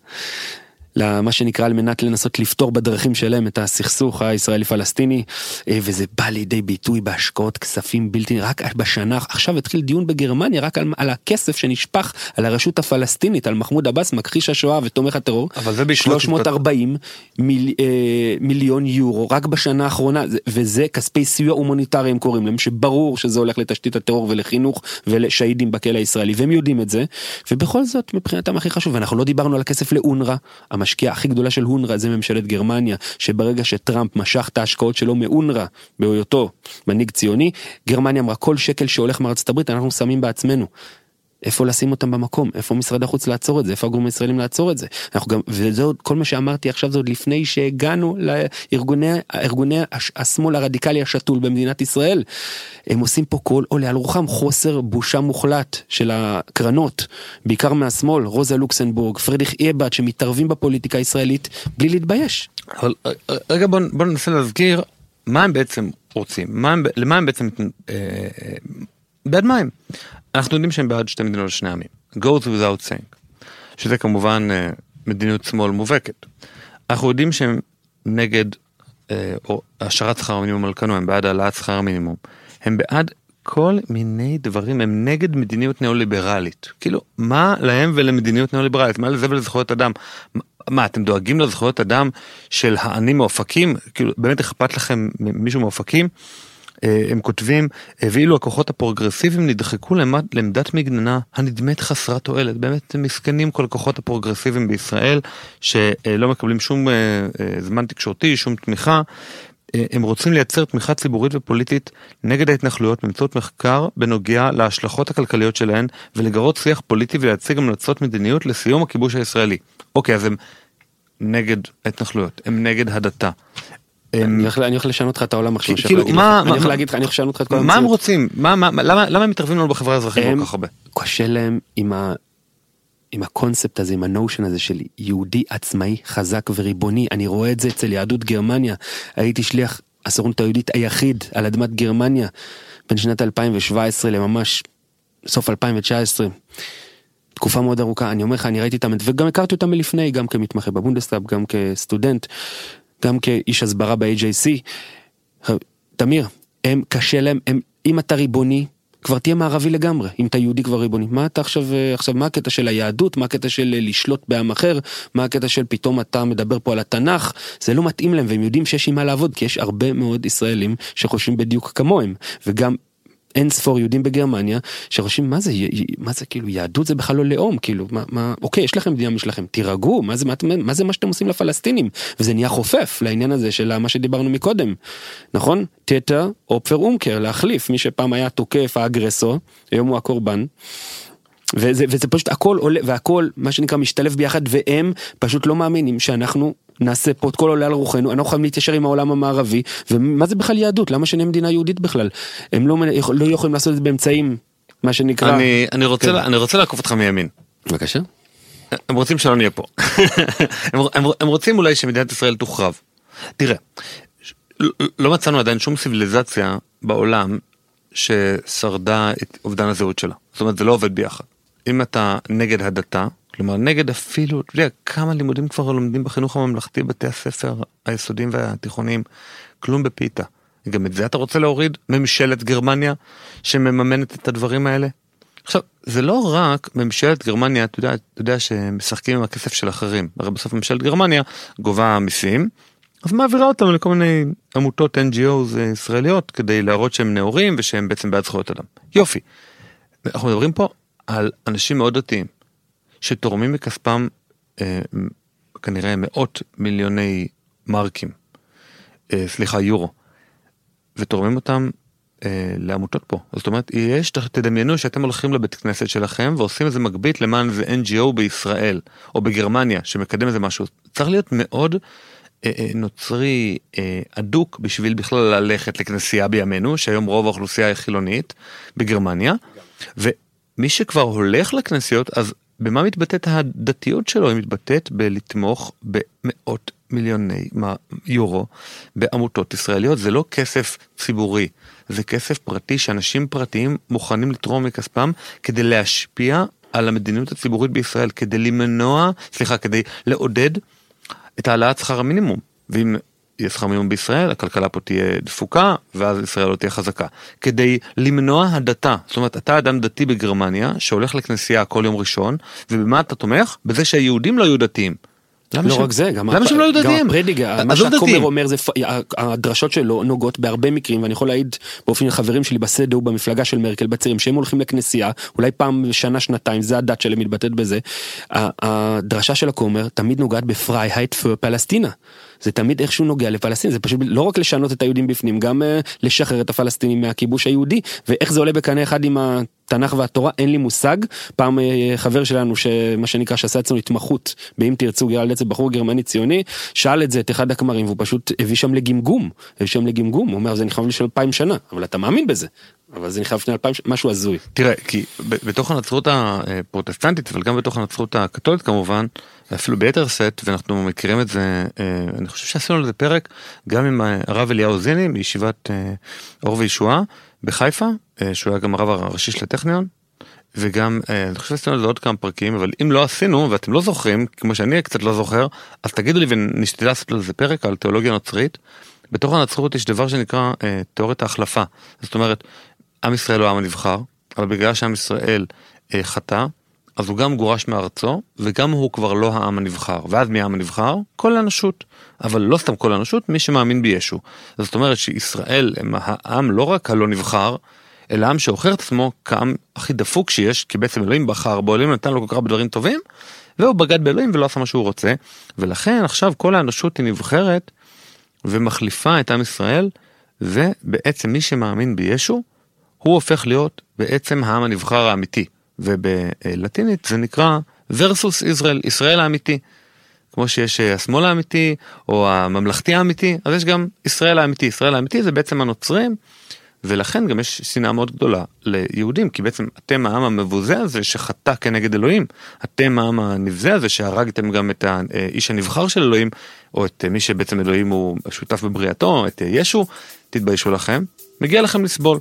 למה שנקרא על מנת לנסות לפתור בדרכים שלהם את הסכסוך הישראלי-פלסטיני, וזה בא לידי ביטוי בהשקעות כספים בלתי, רק בשנה, עכשיו התחיל דיון בגרמניה רק על, על הכסף שנשפך על הרשות הפלסטינית, על מחמוד עבאס, מכחיש השואה ותומך הטרור, שלוש מאות וארבעים מיל, אה, מיליון יורו, רק בשנה האחרונה, וזה כספי סיוע הומניטרי הם קוראים להם, שברור שזה הולך לתשתית הטרור ולחינוך ולשהידים בכלא הישראלי, והם יודעים את זה, ובכל זאת מבחינתם הכי חשוב, ואנחנו לא דיברנו על הכסף לאונר"א, המשקיעה הכי גדולה של אונר"א זה ממשלת גרמניה, שברגע שטראמפ משך את ההשקעות שלו מאונר"א, בהיותו מנהיג ציוני, גרמניה אמרה, כל שקל שהולך מארצות הברית, אנחנו שמים בעצמנו. איפה לשים אותם במקום? איפה משרד החוץ לעצור את זה? איפה הגורמים הישראלים לעצור את זה? אנחנו גם, וזה עוד, כל מה שאמרתי עכשיו זה עוד לפני שהגענו לארגוני, ארגוני השמאל הרדיקלי השתול במדינת ישראל. הם עושים פה כל עולה על רוחם, חוסר בושה מוחלט של הקרנות, בעיקר מהשמאל, רוזה לוקסנבורג, פרדיך אייבט, שמתערבים בפוליטיקה הישראלית בלי להתבייש. אבל רגע בוא, בוא ננסה להזכיר מה הם בעצם רוצים, מה הם, למה הם בעצם, אה, אה, בעד מה הם? אנחנו יודעים שהם בעד שתי מדינות לשני עמים. goes without saying. שזה כמובן אה, מדיניות שמאל מובהקת. אנחנו יודעים שהם נגד אה, או השארת שכר המינימום על כנו, הם בעד העלאת שכר המינימום. הם בעד כל מיני דברים, הם נגד מדיניות ניאו-ליברלית. כאילו, מה להם ולמדיניות ניאו-ליברלית? מה לזה ולזכויות אדם? מה, אתם דואגים לזכויות אדם של הענים מאופקים? כאילו, באמת אכפת לכם מישהו מאופקים? הם כותבים, ואילו הכוחות הפרוגרסיביים נדחקו לעמדת מגננה הנדמת חסרת תועלת. באמת מסכנים כל הכוחות הפרוגרסיביים בישראל, שלא מקבלים שום זמן תקשורתי, שום תמיכה. הם רוצים לייצר תמיכה ציבורית ופוליטית נגד ההתנחלויות, באמצעות מחקר בנוגע להשלכות הכלכליות שלהן, ולגרות שיח פוליטי ולהציג המלצות מדיניות לסיום הכיבוש הישראלי. אוקיי, אז הם נגד ההתנחלויות, הם נגד הדתה. אני הולך לשנות לך את העולם עכשיו. אני הולך להגיד לך, אני הולך לשנות לך את כל המציאות. מה הם רוצים? למה הם מתערבים לנו בחברה האזרחית כל כך הרבה? קשה להם עם עם הקונספט הזה, עם הנושן הזה של יהודי עצמאי, חזק וריבוני. אני רואה את זה אצל יהדות גרמניה. הייתי שליח הסוכנות היהודית היחיד על אדמת גרמניה, בין שנת אלפיים שבע עשרה לממש סוף אלפיים תשע עשרה. תקופה מאוד ארוכה. אני אומר לך, אני ראיתי אותם, וגם הכרתי אותם מלפני, גם כמתמחה בבונדסטאג, גם כסטודנט, גם כאיש הסברה ב-איי ג'יי סי. תמיר, הם קשה להם, הם, אם אתה ריבוני, כבר תהיה מערבי לגמרי, אם אתה יהודי כבר ריבוני. מה אתה עכשיו, עכשיו, מה הקטע של היהדות, מה הקטע של לשלוט בעם אחר, מה הקטע של פתאום אתה מדבר פה על התנ"ך, זה לא מתאים להם, והם יודעים שיש עם מה לעבוד, כי יש הרבה מאוד ישראלים שחושבים בדיוק כמוהם, וגם אין ספור יהודים בגרמניה, שחושבים, מה זה, מה זה, כאילו, יהדות זה בכלל לא לאום, כאילו, מה, מה, אוקיי, יש לכם מדינה משלכם, תירגעו, מה זה, מה, מה זה מה שאתם עושים לפלסטינים? וזה נהיה חופף לעניין הזה של מה שדיברנו מקודם, נכון? תטא, אופפר אומקר, להחליף, מי שפעם היה תוקף, האגרסור, היום הוא הקורבן, וזה, וזה פשוט הכל עולה, והכל, מה שנקרא, משתלב ביחד, והם פשוט לא מאמינים שאנחנו נעשה פה את כל עולה על רוחנו, אנחנו יכולים להתיישר עם העולם המערבי, ומה זה בכלל יהדות? למה שנהיה מדינה יהודית בכלל? הם לא, לא יכולים לעשות את זה באמצעים, מה שנקרא... אני, אני רוצה, כן. אני רוצה לעקוף אותך מימין. בבקשה. הם רוצים שלא נהיה פה. הם, הם, הם רוצים אולי שמדינת ישראל תוחרב. תראה, לא מצאנו עדיין שום סיביליזציה בעולם ששרדה את אובדן הזהות שלה. זאת אומרת, זה לא עובד ביחד. אם אתה נגד הדתה, כלומר, נגד אפילו, אתה יודע, כמה לימודים כבר לומדים בחינוך הממלכתי, בתי הספר היסודיים והתיכוניים, כלום בפיתה. גם את זה אתה רוצה להוריד? ממשלת גרמניה שמממנת את הדברים האלה? עכשיו, זה לא רק ממשלת גרמניה, אתה יודע, אתה יודע שמשחקים עם הכסף של אחרים. הרי בסוף ממשלת גרמניה גובה מיסים, אז מעבירה אותם לכל מיני עמותות אן ג'י או ישראליות, כדי להראות שהם נאורים ושהם בעצם בעד זכויות אדם. יופי. אנחנו מדברים פה על אנשים מאוד דתיים, שתורמים מכספם אה, כנראה מאות מיליוני מרקים, אה, סליחה, יורו, ותורמים אותם אה, לעמותות פה. זאת אומרת, יש, תדמיינו שאתם הולכים לבית כנסת שלכם, ועושים איזה מגבית למען זה אן ג'י או בישראל, או בגרמניה, שמקדם איזה משהו. צריך להיות מאוד אה, אה, נוצרי אה, אדוק, בשביל בכלל ללכת לכנסייה בימינו, שהיום רוב האוכלוסייה היא חילונית, בגרמניה, ומי שכבר הולך לכנסיות, אז במה מתבטאת הדתיות שלו? היא מתבטאת בלתמוך במאות מיליוני יורו בעמותות ישראליות. זה לא כסף ציבורי, זה כסף פרטי שאנשים פרטיים מוכנים לתרום מכספם כדי להשפיע על המדיניות הציבורית בישראל, כדי למנוע, סליחה, כדי לעודד את העלאת שכר המינימום. ואם יהיה שכר מינימום בישראל, הכלכלה פה תהיה דפוקה, ואז ישראל לא תהיה חזקה. כדי למנוע הדתה, זאת אומרת, אתה אדם דתי בגרמניה, שהולך לכנסייה כל יום ראשון, ובמה אתה תומך? בזה שהיהודים לא יהיו דתיים. לא רק זה, גם הפרדיגה, מה שהכומר אומר, הדרשות שלו נוגעות בהרבה מקרים, ואני יכול להעיד באופן חברים שלי בסדו, במפלגה של מרקל, בצירים, שהם הולכים לכנסייה, אולי פעם שנה, שנתיים, זה הדת שלהם מתבטאת בזה, הדרשה של הכומר תמיד נוגעת בפרייהייט פר פלסטינה. זה תמיד איכשהו נוגע לפלסטין, זה פשוט לא רק לשנות את היהודים בפנים, גם לשחרר את הפלסטינים מהכיבוש היהודי, ואיך זה עולה בקנה אחד עם התנ"ך והתורה, אין לי מושג. פעם חבר שלנו, שמה שנקרא, שעשה אצלנו התמחות, באם תרצו, גרל לצד בחור גרמני ציוני, שאל את זה את אחד הכמרים, והוא פשוט הביא שם לגמגום, הביא שם לגמגום, הוא אומר, זה נכתב לי של אלפיים שנה, אבל אתה מאמין בזה. אבל זה נכתב לפני אלפיים, משהו הזוי. תראה, כי בתוך הנצרות הפרוטסטנטית, אבל גם בתוך הנצרות הקתולית כמובן, אפילו ביתר סט, ואנחנו מכירים את זה, אני חושב שעשינו לזה פרק, גם עם הרב אליהו זיני, מישיבת אור וישועה, בחיפה, שהוא היה גם הרב הראשי של הטכניון, וגם, אני חושב שעשינו לזה עוד כמה פרקים, אבל אם לא עשינו, ואתם לא זוכרים, כמו שאני קצת לא זוכר, אז תגידו לי ונשתדל לעשות לזה פרק על תיאולוגיה נוצרית. בתוך הנצרות יש דבר שנקרא תיאוריית ההחלפה. זאת אומרת, עם ישראל הוא העם הנבחר, אבל בגלל שעם ישראל חטא, אז הוא גם גורש מארצו, וגם הוא כבר לא העם הנבחר. ואז מי העם הנבחר? כל האנושות. אבל לא סתם כל האנושות, מי שמאמין בישו. זאת אומרת שישראל הם העם לא רק הלא נבחר, אלא העם שהוכר את עצמו כעם הכי דפוק שיש, כי בעצם אלוהים בחר בו, אלוהים נתן לו כל כך בדברים טובים, והוא בגד באלוהים ולא עשה מה שהוא רוצה. ולכן עכשיו כל האנושות היא נבחרת, ומחליפה את עם ישראל, ובעצם מי שמאמין בישו, הוא הופך להיות בעצם העם הנבחר האמיתי. ובלטינית זה נקרא versus ישראל, ישראל האמיתי. כמו שיש השמאל האמיתי, או הממלכתי האמיתי, אז יש גם ישראל האמיתי. ישראל האמיתי זה בעצם הנוצרים, ולכן גם יש שנאה מאוד גדולה ליהודים, כי בעצם אתם העם המבוזה הזה שחטא כנגד אלוהים, אתם העם הנבזה הזה שהרגתם גם את האיש הנבחר של אלוהים, או את מי שבעצם אלוהים הוא שותף בבריאתו, את ישו, תתביישו לכם, מגיע לכם לסבול.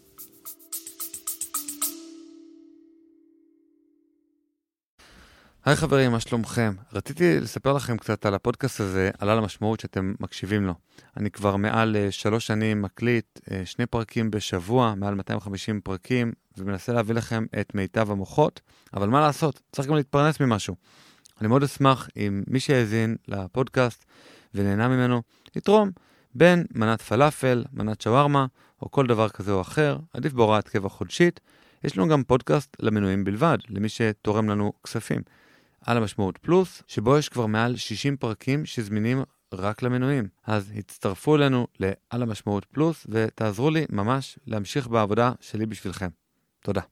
היי חברים, מה שלומכם? רציתי לספר לכם קצת על הפודקאסט הזה, על המשמעות שאתם מקשיבים לו. אני כבר מעל שלוש שנים מקליט, שני פרקים בשבוע, מעל מאתיים וחמישים פרקים, ומנסה להביא לכם את מיטב המוחות, אבל מה לעשות? צריך גם להתפרנס ממשהו. אני מאוד אשמח אם מי שיאזין לפודקאסט ונהנה ממנו, יתרום בין מנת פלאפל, מנת שווארמה, או כל דבר כזה או אחר, עדיף בהוראת קבע חודשית. יש לנו גם פודקאסט למנויים בלבד, למי שתורם לנו כספים. על המשמעות פלוס, שבו יש כבר מעל שישים פרקים שזמינים רק למנויים. אז הצטרפו אלינו לעל המשמעות פלוס, ותעזרו לי ממש להמשיך בעבודה שלי בשבילכם. תודה.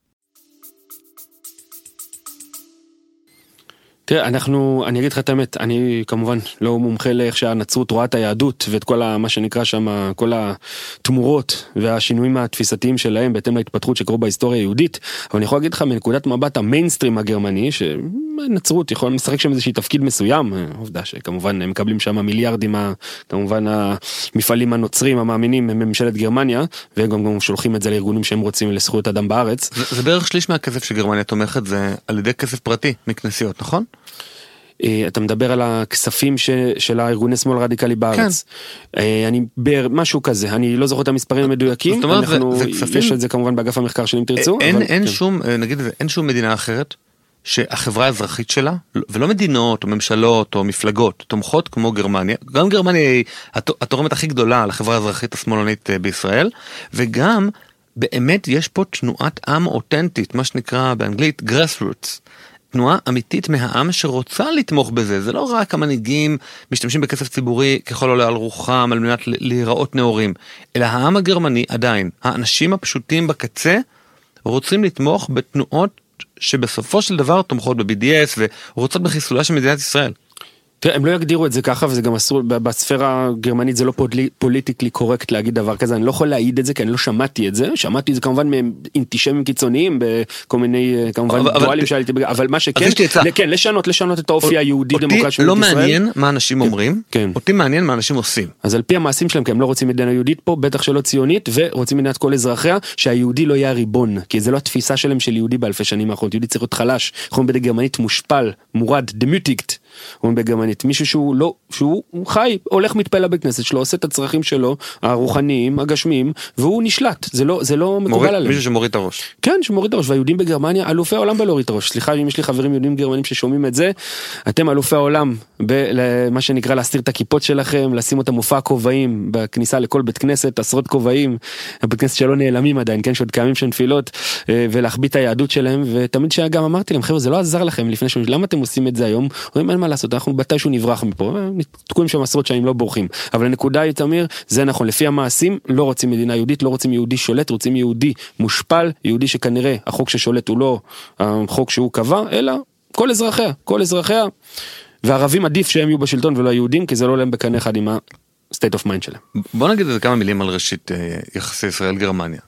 תראה, אנחנו, אני אגיד לך את האמת, אני כמובן לא מומחה לאיך שהנצרות רואה את היהדות ואת כל ה, מה שנקרא שם, כל התמורות והשינויים התפיסתיים שלהם בהתאם להתפתחות שקרו בהיסטוריה היהודית, אבל אני יכול להגיד לך מנקודת מבט המיינסטרים הגרמני, שנצרות יכול לשחק שם איזושהי תפקיד מסוים, עובדה שכמובן הם מקבלים שם מיליארדים, כמובן המפעלים הנוצרים המאמינים מממשלת גרמניה, והם גם, גם שולחים את זה לארגונים שהם רוצים לזכויות אדם בארץ. זה, זה בערך שליש מהכסף שגרמניה תומכת, זה על ידי כסף פרטי מכנסיות, נכון? אתה מדבר על הכספים ש, של הארגוני שמאל רדיקלי בארץ. כן. אני בר, משהו כזה, אני לא זוכר את המספרים המדויקים, אנחנו, זה, זה כספים... יש את זה כמובן באגף המחקר של אם תרצו. אין, אבל, אין כן. שום, נגיד, אין שום מדינה אחרת, שהחברה האזרחית שלה, ולא מדינות או ממשלות או מפלגות, תומכות כמו גרמניה, גם גרמניה היא התורמת הכי גדולה לחברה האזרחית השמאלנית בישראל, וגם באמת יש פה תנועת עם אותנטית, מה שנקרא באנגלית grassroots. תנועה אמיתית מהעם שרוצה לתמוך בזה, זה לא רק המנהיגים משתמשים בכסף ציבורי ככל עולה על רוחם על מנת להיראות נאורים, אלא העם הגרמני עדיין, האנשים הפשוטים בקצה רוצים לתמוך בתנועות שבסופו של דבר תומכות ב-בי די אס ורוצות בחיסולה של מדינת ישראל. תראה, הם לא יגדירו את זה ככה, וזה גם אסור, בספירה הגרמנית זה לא פוליטיקלי קורקט להגיד דבר כזה, אני לא יכול להעיד את זה, כי אני לא שמעתי את זה, שמעתי את זה כמובן מאינטישמים קיצוניים, בכל מיני, כמובן, דואלים שעליתי, אבל מה שכן, כן, לשנות, לשנות את האופי היהודי דמוקרטי של ישראל. אותי לא מעניין מה אנשים אומרים, אותי מעניין מה אנשים עושים. אז על פי המעשים שלהם, כי הם לא רוצים מדינה יהודית פה, בטח שלא ציונית, ורוצים מדינת כל אזרחיה, שהיהודי לא יהיה ריבון, כי זה לא התפיסה שלהם של יהודי באלפי שנים האחרונות. יהודי צריך להיות חלש, אנחנו בגרמנית מושפל, מורד, דמיוטיקט, אומרים בגרמנית, מישהו שהוא לא, שהוא חי, הולך מתפעל לבית כנסת שלו, עושה את הצרכים שלו, הרוחניים, הגשמיים, והוא נשלט, זה לא, זה לא מקובל עליהם. מישהו שמוריד את הראש. כן, שמוריד את הראש, והיהודים בגרמניה, אלופי העולם בלהוריד את הראש. סליחה, אם יש לי חברים יהודים גרמנים ששומעים את זה, אתם אלופי העולם, במה שנקרא להסתיר את הכיפות שלכם, לשים אותם מופע כובעים, בכניסה לכל בית כנסת, עשרות כובעים, הבית כנסת שלא נעלמים עדיין, כן, שעוד קיימים שם תפילות, ולהחביא את היהדות שלהם, ותמיד שגם אמרתי להם, חבר'ה, זה לא עזר לכם לפני שום, למה אתם עושים את זה היום? אומרים, אין מה לעשות, אנחנו מתישהו נברח מפה, תקועים שם עשרות שנים, לא בורחים. אבל הנקודה היא, תמיר, זה נכון, לפי המעשים, לא רוצים מדינה יהודית, לא רוצים יהודי שולט, רוצים יהודי מושפל, יהודי שכנראה החוק ששולט הוא לא החוק שהוא קבע, אלא כל אזרחיה, כל אזרחיה, והערבים עדיף שהם יהיו בשלטון ולא היהודים, כי זה לא להם בקנה אחד עם ה-state of mind שלהם. בוא נגיד כמה מילים על ראשית יחסי ישראל-גרמניה.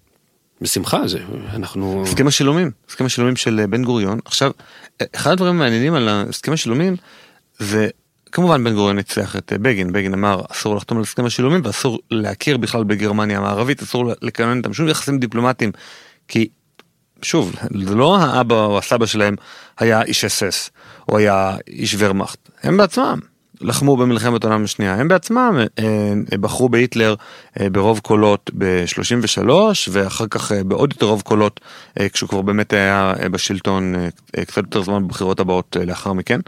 בשמחה, זה, אנחנו... הסכם השילומים, הסכם השילומים של בן גוריון. עכשיו, אחד הדברים המעניינים על הסכם השילומים, זה כמובן בן גוריון ניצח את בגין, בגין אמר אסור לחתום על הסכם השילומים, ואסור להכיר בכלל בגרמניה המערבית, אסור לקנן איתם שום יחסים דיפלומטיים, כי שוב, זה לא האבא או הסבא שלהם היה איש אס אס, או היה איש ורמאכט, הם בעצמם לחמו במלחמת העולם השנייה, הם בעצמם בחרו בהיטלר ברוב קולות ב-שלושים ושלוש, ואחר כך בעוד יותר רוב קולות, כשהוא כבר באמת היה בשלטון קצת יותר זמן בבחירות הבאות לאחר מכן.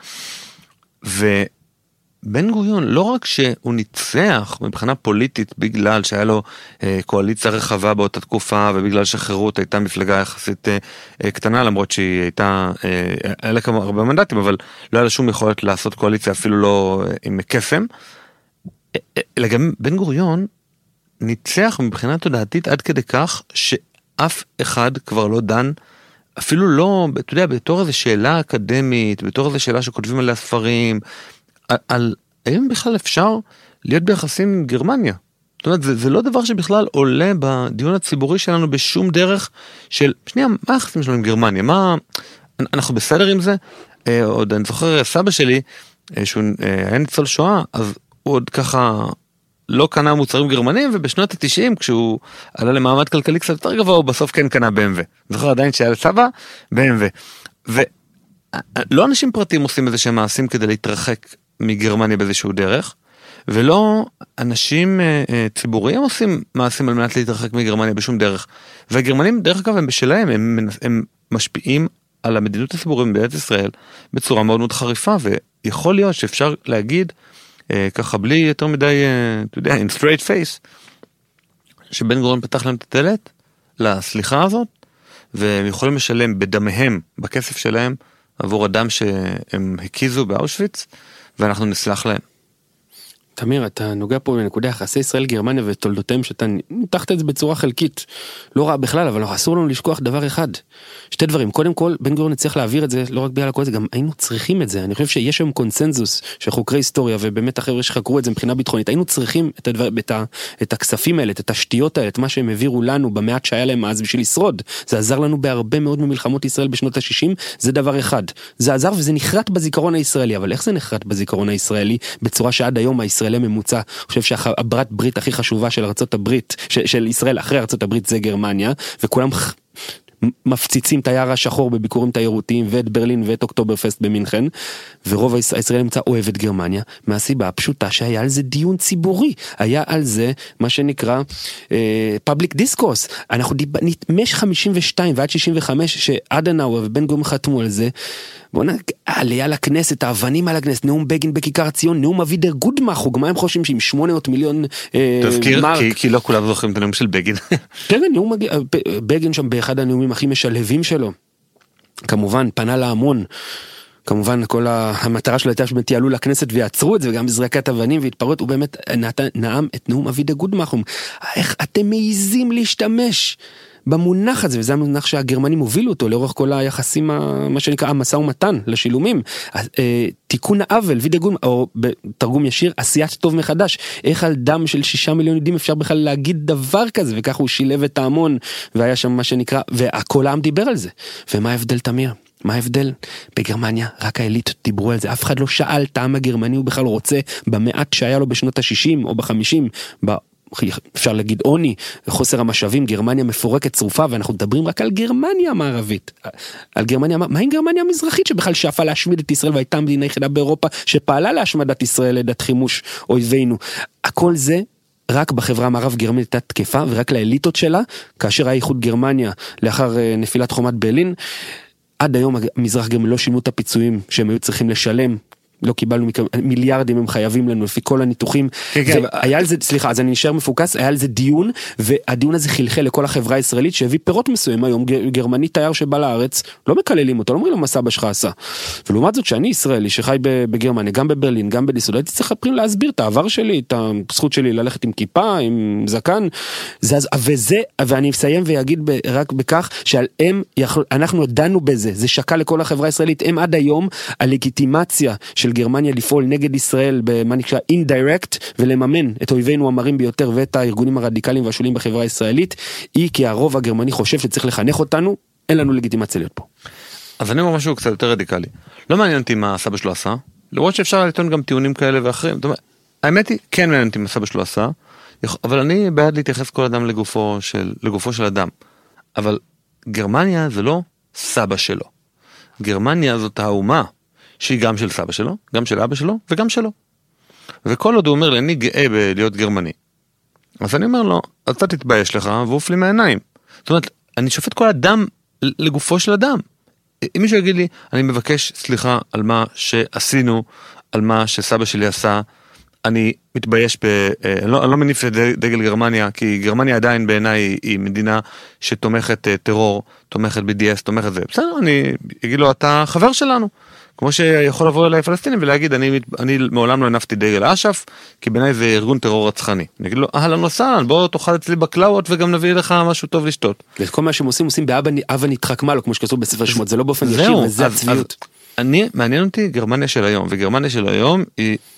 ובן גוריון, לא רק שהוא ניצח מבחינה פוליטית בגלל שהיה לו קואליציה רחבה באותה תקופה, ובגלל שחירות הייתה מפלגה יחסית קטנה, למרות שהיא הייתה, היה לה כמה הרבה מנדטים, אבל לא היה לה שום יכולת לעשות קואליציה, אפילו לא עם קסם, אלא גם בן גוריון ניצח מבחינה תודעתית עד כדי כך שאף אחד כבר לא דן, אפילו לא, אתה יודע, בתור איזו שאלה אקדמית, בתור איזו שאלה שכותבים עליה ספרים, על, על האם בכלל אפשר להיות ביחסים עם גרמניה. זאת אומרת, זה, זה לא דבר שבכלל עולה בדיון הציבורי שלנו בשום דרך של, שנייה, מה היחסים שלנו עם גרמניה? מה, אנחנו בסדר עם זה? אה, עוד אני זוכר, סבא שלי, אה, שהוא אה, היה ניצול שואה, אז הוא עוד ככה לא קנה מוצרים גרמנים, ובשנות ה-תשעים, כשהוא עלה למעמד כלכלי קצת יותר גבוה, הוא בסוף כן קנה בי אם דאבליו. זוכר עדיין שהיה לסבא, בי אם דאבליו. ולא אנשים פרטיים עושים איזה שהם מעשים כדי להתרחק מגרמניה באיזשהו דרך, ולא אנשים אה, אה, ציבוריים עושים מעשים על מנת להתרחק מגרמניה בשום דרך. והגרמנים, דרך אגב, הם בשלהם, הם, הם משפיעים על המדינות הציבורית במדינת ישראל בצורה מאוד מאוד חריפה, ויכול להיות שאפשר להגיד, אה, ככה בלי יותר מדי, אה, אתה יודע, in straight face, שבן גוריון פתח להם את הדלת לסליחה הזאת, והם יכולים לשלם בדמיהם, בכסף שלהם, עבור אדם שהם הקיזו באושוויץ, ואנחנו נסלח להם. תמיר, אתה נוגע פה בנקודה יחסי ישראל גרמניה ותולדותיהם, שאתה ניתחת את זה בצורה חלקית, לא רע בכלל, אבל אסור לנו לשכוח דבר אחד, שתי דברים. קודם כל, בן גוריון צריך להעביר את זה, לא רק בגלל הכל זה, גם היינו צריכים את זה. אני חושב שיש היום קונסנזוס של חוקרי היסטוריה, ובאמת החבר'ה שחקרו את זה מבחינה ביטחונית, היינו צריכים את, הדבר, את, ה, את הכספים האלה, את התשתיות האלה, את מה שהם העבירו לנו במעט שהיה להם אז בשביל לשרוד. זה עזר לנו בהרבה מאוד ממלחמות ישראל בשנות ה-שישים, זה דבר אחד. זה עזר וזה נחרט בזיכרון הישראלי, אבל איך זה נחרט בזיכרון הישראלי? בצורה שעד היום הישראלי ממוצע, אני חושב שהברת ברית הכי חשובה של ארצות הברית, של, של ישראל אחרי ארצות הברית זה גרמניה, וכולם מפציצים את היער השחור בביקורים תיירותיים, ואת ברלין ואת אוקטוברפסט במינכן, ורוב הישראל נמצא אוהב את גרמניה, מהסיבה הפשוטה שהיה על זה דיון ציבורי, היה על זה מה שנקרא אה, public discourse, אנחנו נתמש חמישים ושתיים ועד שישים וחמש שאדנאואר ובן גוריון חתמו על זה, בוא נגיד, עלייה לכנסת, האבנים על הכנסת, נאום בגין בכיכר ציון, נאום אבידר גודמח, מה הם חושבים שעם שמונה מאות מיליון אה, תזכיר, מרק. כי, כי לא כולם זוכרים את הנאום של בגין. כן, נאום בגין שם באחד הנאומים הכי משלהבים שלו, כמובן פנה להמון, כמובן כל המטרה שלו הייתה שבאמת יעלו לכנסת ויעצרו את זה, וגם בזרקת אבנים והתפרעות, הוא באמת נאם את נאום אבידר גודמח, איך אתם מעיזים להשתמש במונח הזה, וזה המונח שהגרמנים הובילו אותו לאורך כל היחסים, מה שנקרא המשא ומתן לשילומים, תיקון העוול, וידגון, או בתרגום ישיר, עשיית טוב מחדש, איך על דם של שישה מיליון יהודים אפשר בכלל להגיד דבר כזה, וכך הוא שילב את ההמון, והיה שם מה שנקרא, והכל העם דיבר על זה. ומה ההבדל, תמיר? מה ההבדל? בגרמניה רק האליטות דיברו על זה, אף אחד לא שאל את העם הגרמני, הוא בכלל רוצה במעט שהיה לו בשנות ה-שישים או ב-חמישים, ב... אפשר להגיד עוני, חוסר המשאבים, גרמניה מפורקת צרופה, ואנחנו מדברים רק על גרמניה המערבית, על גרמניה, מה עם גרמניה המזרחית שבכלל שאפה להשמיד את ישראל, והייתה מדינה יחידה באירופה שפעלה להשמדת ישראל לידת חימוש אויבינו, הכל זה רק בחברה המערב גרמנית הייתה תקפה, ורק לאליטות שלה, כאשר היה איחוד גרמניה לאחר נפילת חומת ברלין, עד היום המזרח גרמניה לא שילמו את הפיצויים שהם היו צריכים לשלם, לא קיבלנו מיליארדים, הם חייבים לנו לפי כל הניתוחים, היה על זה, סליחה, אז אני נשאר מפוקס, היה על זה דיון, והדיון הזה חלחל לכל החברה הישראלית, שהביא פירות מסוים היום, גרמני תייר שבא לארץ, לא מקללים אותו, לא אומרים לו מה סבא שלך עשה, ולעומת זאת שאני ישראלי, שחי בגרמניה, גם בברלין, גם בדיסוד, הייתי צריך להסביר את העבר שלי, את הזכות שלי ללכת עם כיפה, עם זקן, וזה, ואני אסיים ויגיד רק בכך, שעליהם, אנחנו דנו בזה, זה שקע לכל החברה הישראלית, הם עד היום, הלגיטימציה של גרמניה לפעול נגד ישראל במה נקרא indirect, ולממן את אויבינו המרים ביותר ואת הארגונים הרדיקליים והשוליים בחברה הישראלית, היא כי הרוב הגרמני חושב שצריך לחנך אותנו, אין לנו לגיטימציה להיות פה. אז אני אומר משהו קצת יותר רדיקלי. לא מעניין אותי מה הסבא שלו עשה, למרות שאפשר לטעון גם טיעונים כאלה ואחרים. האמת היא, כן מעניין אותי מה הסבא שלו עשה, אבל אני בעד להתייחס כל אדם לגופו של, לגופו של אדם. אבל גרמניה זה לא סבא שלו. גרמניה זאת האומה, שהיא גם של סבא שלו, גם של אבא שלו, וגם שלו. וכל עוד הוא אומר לי, אני גאה בלהיות גרמני. אז אני אומר לו, אז אתה תתבייש לך, ועוף לי מהעיניים. זאת אומרת, אני שופט כל אדם לגופו של אדם. אם מישהו יגיד לי, אני מבקש סליחה על מה שעשינו, על מה שסבא שלי עשה, אני מתבייש ב... אני לא, אני לא מניף לדגל גרמניה, כי גרמניה עדיין בעיניי היא, היא מדינה שתומכת טרור, תומכת בי די אס, תומכת זה. בסדר, אני אגיד לו, אתה חבר שלנו. כמו שיכול לבוא אליי פלסטינים ולהגיד, אני, אני מעולם לא הנפתי דגל אש"ף, כי בעיניי זה ארגון טרור רצחני. אני אגיד לו, אהלן וסהלן, בוא תאכל אצלי בקלאות וגם נביא לך משהו טוב לשתות. וכל מה שהם עושים, עושים באבא נתחכמה לו, כמו שכתוב בספר שמות, זה לא באופן ישיר, וזה הצביעות. אני, מעניין אותי גרמניה של היום, וגרמניה של היום היא,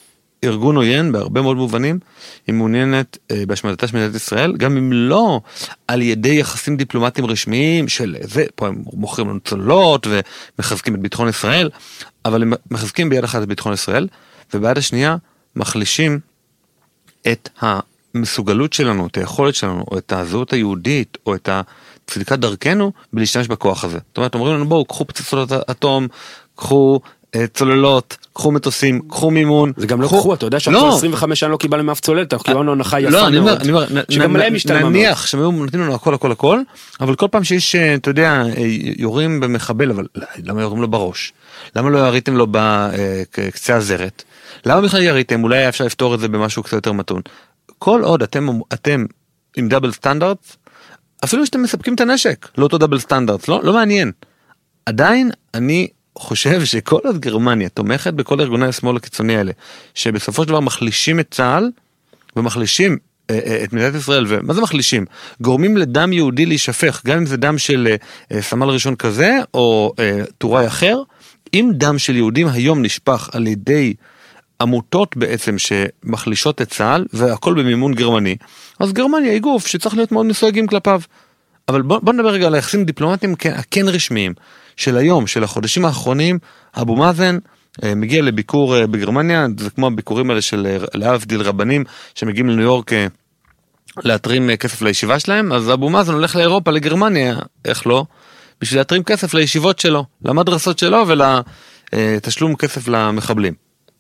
ארגון עוין בהרבה מאוד מובנים, היא מעוניינת בהשמדתה של מדינת ישראל, גם אם לא על ידי יחסים דיפלומטיים רשמיים של זה, פה הם מוכרים לנו צוללות ומחזקים את ביטחון ישראל, אבל הם מחזקים ביד אחת את ביטחון ישראל, וביד השנייה מחלישים את המסוגלות שלנו, את היכולת שלנו, או את הזהות היהודית, או את הצדקת דרכנו, בלהשתמש בכוח הזה. זאת אומרת, אומרים לנו, בואו, קחו פצצות אטום, קחו צוללות, קחו מטוסים, קחו מימון. זה גם לא קחו, אתה יודע שאנחנו עשרים וחמש שנה לא קיבלנו מאף צוללת, אנחנו קיבלנו הנחה יפה מאוד. שגם להם משתלמה מאוד. נניח שהם היו נותנים לנו הכל, הכל, הכל, אבל כל פעם שיש, אתה יודע, יורים במחבל, אבל למה יורים לו בראש? למה לא יריתם לו בקצה הזרת? למה בכלל יריתם? אולי היה אפשר לפתור את זה במשהו קצת יותר מתון. כל עוד אתם, אתם עם דאבל סטנדרטס, אפילו שאתם מספקים את הנשק, לא אותו דאבל סטנדרטס, לא, לא מעניין. עדיין אני חושב שכל עוד גרמניה תומכת בכל ארגוני השמאל הקיצוני האלה, שבסופו של דבר מחלישים את צה"ל, ומחלישים אה, אה, את מדינת ישראל, ומה זה מחלישים? גורמים לדם יהודי להישפך, גם אם זה דם של אה, סמל ראשון כזה, או אה, טוראי אחר, אם דם של יהודים היום נשפך על ידי עמותות בעצם שמחלישות את צה"ל, והכל במימון גרמני, אז גרמניה היא גוף שצריך להיות מאוד מסויגים כלפיו. אבל בוא, בוא נדבר רגע על היחסים דיפלומטיים כן רשמיים, של היום, של החודשים האחרונים. אבו מאזן אה, מגיע לביקור אה, בגרמניה, זה כמו הביקורים האלה של אה, להבדיל רבנים, שמגיעים לניו יורק אה, להתרים אה, כסף לישיבה שלהם, אז אבו מאזן הולך לאירופה, לגרמניה, איך לא? בשביל להתרים כסף לישיבות שלו, למדרסות שלו ולתשלום כסף למחבלים.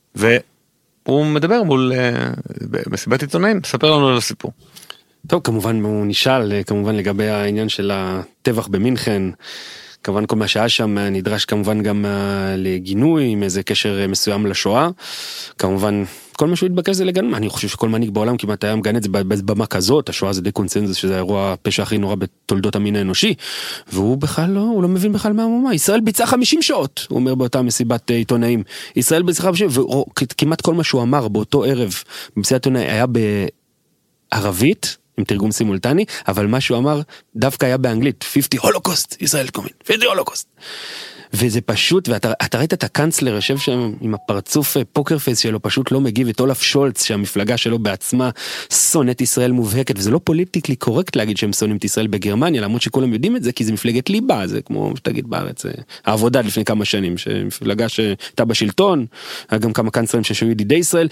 והוא מדבר מול מסיבת עיתונאים, ספר לנו על הסיפור. טוב, כמובן הוא נשאל כמובן לגבי העניין של הטבח במינכן, כמובן כל מה שהיה שם נדרש כמובן גם לגינוי עם איזה קשר מסוים לשואה, כמובן כל מה שהוא התבקש זה לגנות, אני חושב שכל מנהיג בעולם כמעט היה מגנה את זה בבמה כזאת, השואה זה די קונצנזוס שזה האירוע הפשע הכי נורא בתולדות המין האנושי, והוא בכלל לא, הוא לא מבין בכלל מהמומה, ישראל ביצעה חמישים שעות, הוא אומר באותה מסיבת עיתונאים, ישראל ביצעה חמישים, וכמעט כל מה שהוא אמר באותו ערב, במסיבת עיתונאים היה בערבית, עם תרגום סימולטני, אבל מה שהוא אמר דווקא היה באנגלית, חמישים הולוקוסט, ישראל קומין, חמישים הולוקוסט. וזה פשוט, ואתה ראית את הקנצלר יושב שם עם הפרצוף פוקר פייס שלו, פשוט לא מגיב, את אולף שולץ, שהמפלגה שלו בעצמה שונאת ישראל מובהקת, וזה לא פוליטיקלי קורקט להגיד שהם שונאים את ישראל בגרמניה, למרות שכולם יודעים את זה, כי זה מפלגת ליבה, זה כמו שתגיד בארץ, העבודה לפני כמה שנים, שמפלגה שהייתה בשלטון, היה גם כמה קנצלרים שהיו ידידי ישראל,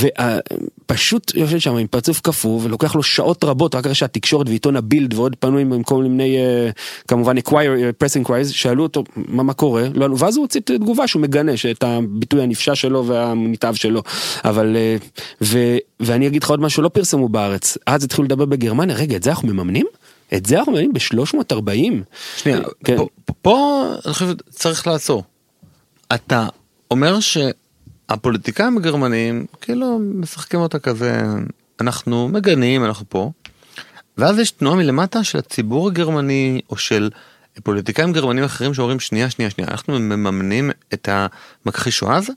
ופשוט יושב שם עם פרצוף כפו, ולוקח לו שעות רבות, רק אחרי שהתקשורת ועיתון הבילד ועוד פנו עם כל מיני, כמובן, press inquiries, שאלו אותו מה מה קורה, ואז הוא הוציא תגובה שהוא מגנה את הביטוי הנפשע שלו והנתעב שלו, אבל, ו, ואני אגיד לך עוד משהו, לא פרסמו בארץ, אז התחילו לדבר בגרמניה, רגע, את זה אנחנו מממנים? את זה אנחנו מממנים ב-שלוש מאות וארבעים? שנייה, כן. פה, פה אני חושב צריך לעצור. אתה אומר שהפוליטיקאים הגרמניים, כאילו משחקים אותה כזה, אנחנו מגנים, אנחנו פה, ואז יש תנועה מלמטה של הציבור הגרמני, או של פוליטיקאים גרמנים אחרים שאומרים שנייה, שנייה, שנייה, אנחנו מממנים את המכחיש שואה הזה?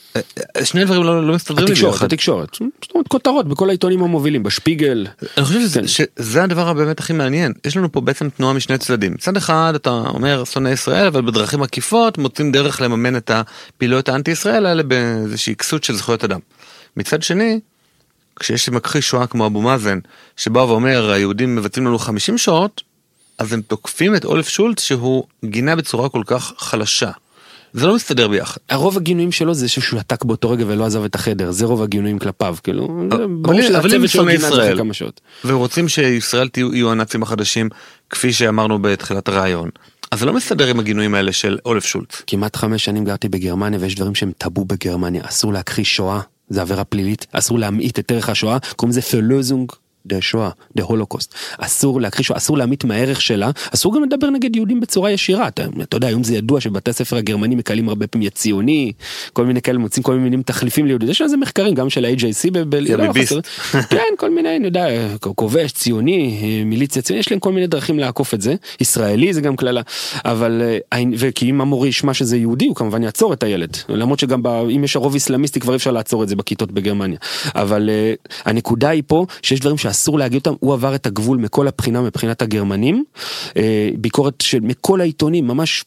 שני דברים לא, לא מסתדרים לי ביחד. התקשורת, התקשורת, כותרות בכל העיתונים המובילים, בשפיגל. אני חושב שזה, שזה הדבר הבאמת הכי מעניין. יש לנו פה בעצם תנועה משני צדדים. מצד אחד אתה אומר שונא ישראל, אבל בדרכים עקיפות מוצאים דרך לממן את הפעילויות האנטי-ישראל האלה באיזושהי כסות של זכויות אדם. מצד שני, כשיש מכחיש שואה כמו אבו מאזן, שבא ואומר היהודים מבצעים לנו חמישים שעות, אז הם תוקפים את אולף שולץ שהוא גינה בצורה כל כך חלשה. זה לא מסתדר ביחד. הרוב הגינויים שלו זה שהוא עתק באותו רגע ולא עזב את החדר. זה רוב הגינויים כלפיו. כאילו, אבל הם שונא ישראל. ורוצים שישראל יהיו הנאצים החדשים, כפי שאמרנו בתחילת הרעיון. אז זה לא מסתדר עם הגינויים האלה של אולף שולץ. כמעט חמש שנים גרתי בגרמניה, ויש דברים שהם טאבו בגרמניה. אסור להכחיש שואה, זה עבירה פלילית. אסור להמעיט את ערך השואה, קוראים זה פרלוזונג. דה שואה, דה הולוקוסט. אסור להכחיש, אסור להמית מהערך שלה, אסור גם לדבר נגד יהודים בצורה ישירה. אתה, אתה יודע, היום זה ידוע שבתי הספר הגרמנים מקלים הרבה פעמים ציוני, כל מיני כאלה מוצאים כל מיני תחליפים ליהודים. יש לזה מחקרים גם של ה-איי ג'יי סי ביביסט. כן, כל מיני, אני יודע, כובש, ציוני, מיליציה ציוני, יש להם כל מיני דרכים לעקוף את זה. ישראלי זה גם כללה. אבל, וכי אם המורה ישמע שזה יהודי, הוא כמובן יעצור את הילד. למרות שגם אם יש הרוב איסלאמיסטי, כבר אפשר לעצור את זה בכיתות בגרמניה. אבל הנקודה היא פה שיש דברים שאסור להגיד אותם, הוא עבר את הגבול מכל הבחינה, מבחינת הגרמנים, ביקורת של מכל העיתונים, ממש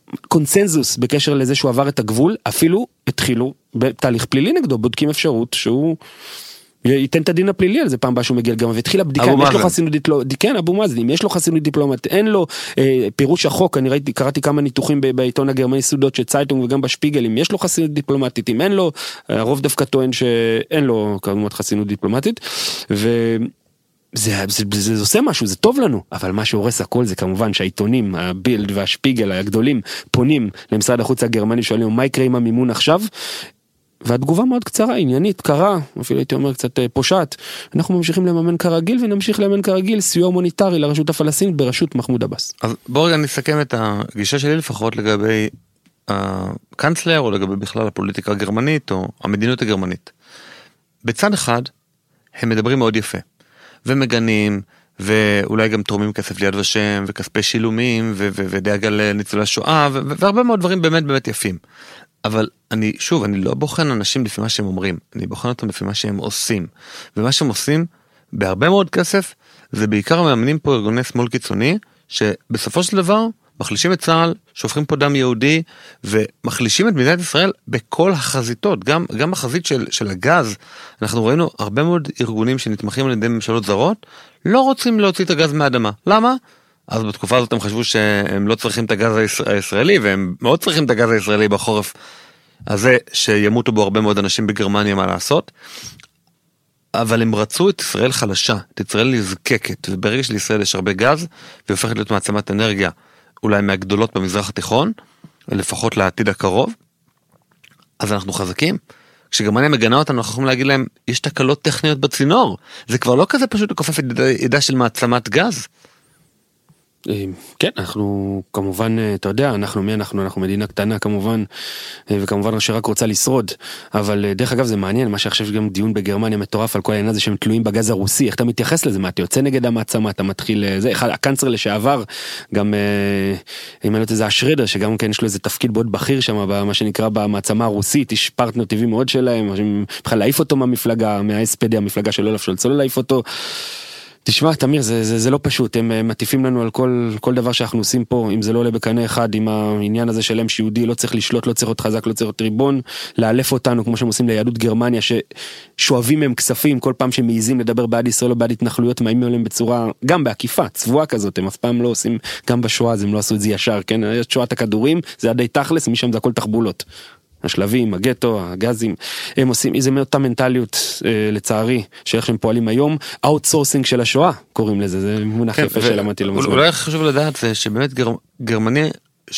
קונסנזוס בקשר לזה שהוא עבר את הגבול, אפילו התחילו בתהליך פלילי נגדו, בודקים אפשרות שהוא ייתן את הדין הפלילי על זה פעם הבאה שהוא מגיע גם, והתחילה בדיקה, אם יש לו חסינות דיפלומטית, כן, אבו מאזן, אם יש לו חסינות דיפלומטית, אין לו אה, פירוש החוק, אני ראיתי, קראתי כמה ניתוחים ב- בעיתון הגרמני סודות של צייטונג וגם בשפיגל, אם יש לו חסינות דיפלומטית, אם אין לו, הרוב דווקא טוען שאין לו כמובן חסינות דיפלומטית, ו... זה, זה, זה, זה עושה משהו, זה טוב לנו, אבל מה שהורס הכל זה כמובן שהעיתונים, הבילד והשפיגל הגדולים, פונים למשרד החוץ הגרמני, שואלים מה יקרה עם המימון עכשיו, והתגובה מאוד קצרה, עניינית, קרה, אפילו הייתי אומר קצת פושט, אנחנו ממשיכים לממן כרגיל, ונמשיך לממן כרגיל סיוע מוניטרי לרשות הפלסטינית בראשות מחמוד עבאס. אז בואו רגע נסכם את הגישה שלי לפחות לגבי הקנצלר, או לגבי בכלל הפוליטיקה הגרמנית, או המדיניות הגרמנית. בצד אחד, הם מדברים מאוד יפה. ומגנים, ואולי גם תורמים כסף ליד ושם, וכספי שילומים, ו- ו- ודאגה לניצולי שואה, ו- והרבה מאוד דברים באמת באמת יפים. אבל אני, שוב, אני לא בוחן אנשים לפי מה שהם אומרים, אני בוחן אותם לפי מה שהם עושים. ומה שהם עושים, בהרבה מאוד כסף, זה בעיקר מאמנים פה ארגוני שמאל קיצוני, שבסופו של דבר, מחלישים את צה"ל, שופכים פה דם יהודי, ומחלישים את מדינת ישראל בכל החזיתות, גם, גם החזית של, של הגז. אנחנו ראינו הרבה מאוד ארגונים שנתמכים על ידי ממשלות זרות, לא רוצים להוציא את הגז מהאדמה. למה? אז בתקופה הזאת הם חשבו שהם לא צריכים את הגז הישראלי, והם מאוד צריכים את הגז הישראלי בחורף הזה, שימותו בו הרבה מאוד אנשים בגרמניה, מה לעשות. אבל הם רצו את ישראל חלשה, את ישראל נזקקת, וברגע שלישראל יש הרבה גז, והיא הופכת להיות מעצמת אנרגיה, אולי מהגדולות במזרח התיכון, לפחות לעתיד הקרוב, אז אנחנו חזקים. כשגרמניה מגנה אותנו, אנחנו יכולים להגיד להם, יש תקלות טכניות בצינור. זה כבר לא כזה פשוט לקופף את ידה של מעצמת גז. כן, אנחנו כמובן, אתה יודע, אנחנו מי אנחנו, אנחנו מדינה קטנה כמובן, וכמובן שרק רוצה לשרוד, אבל דרך אגב זה מעניין, מה שעכשיו גם דיון בגרמניה מטורף על כל העניין הזה שהם תלויים בגז הרוסי, איך אתה מתייחס לזה, מה אתה יוצא נגד המעצמה, אתה מתחיל, זה, אחד, הקנצלר לשעבר, גם, אם אני לא יודע, זה השרדר, שגם כן יש לו איזה תפקיד מאוד בכיר שם, מה שנקרא במעצמה הרוסית, יש פרטנר טבעי מאוד שלהם, בכלל להעיף אותו מהמפלגה, מה-אס פי די, המפלגה של אולף שולץ, לא להעיף אותו. תשמע, תמיר, זה, זה, זה לא פשוט, הם מטיפים לנו על כל, כל דבר שאנחנו עושים פה, אם זה לא עולה בקנה אחד, עם העניין הזה שלהם שיהודי לא צריך לשלוט, לא צריך להיות חזק, לא צריך להיות ריבון, לאלף אותנו, כמו שהם עושים ליהדות גרמניה, ששואבים מהם כספים, כל פעם שהם מעיזים לדבר בעד ישראל או בעד התנחלויות, מאיימים עליהם בצורה, גם בעקיפה, צבועה כזאת, הם אף פעם לא עושים, גם בשואה, אז הם לא עשו את זה ישר, כן? יש שואת הכדורים, זה עדי תכלס, משם זה הכל תחבולות. השלבים, הגטו, הגזים, הם עושים איזה מאותה מנטליות, אה, לצערי, שאיך שהם פועלים היום, אאוטסורסינג של השואה, קוראים לזה, זה מונח יפה שלמדתי לא מזמן. אולי חשוב לדעת זה שבאמת גר, גרמני,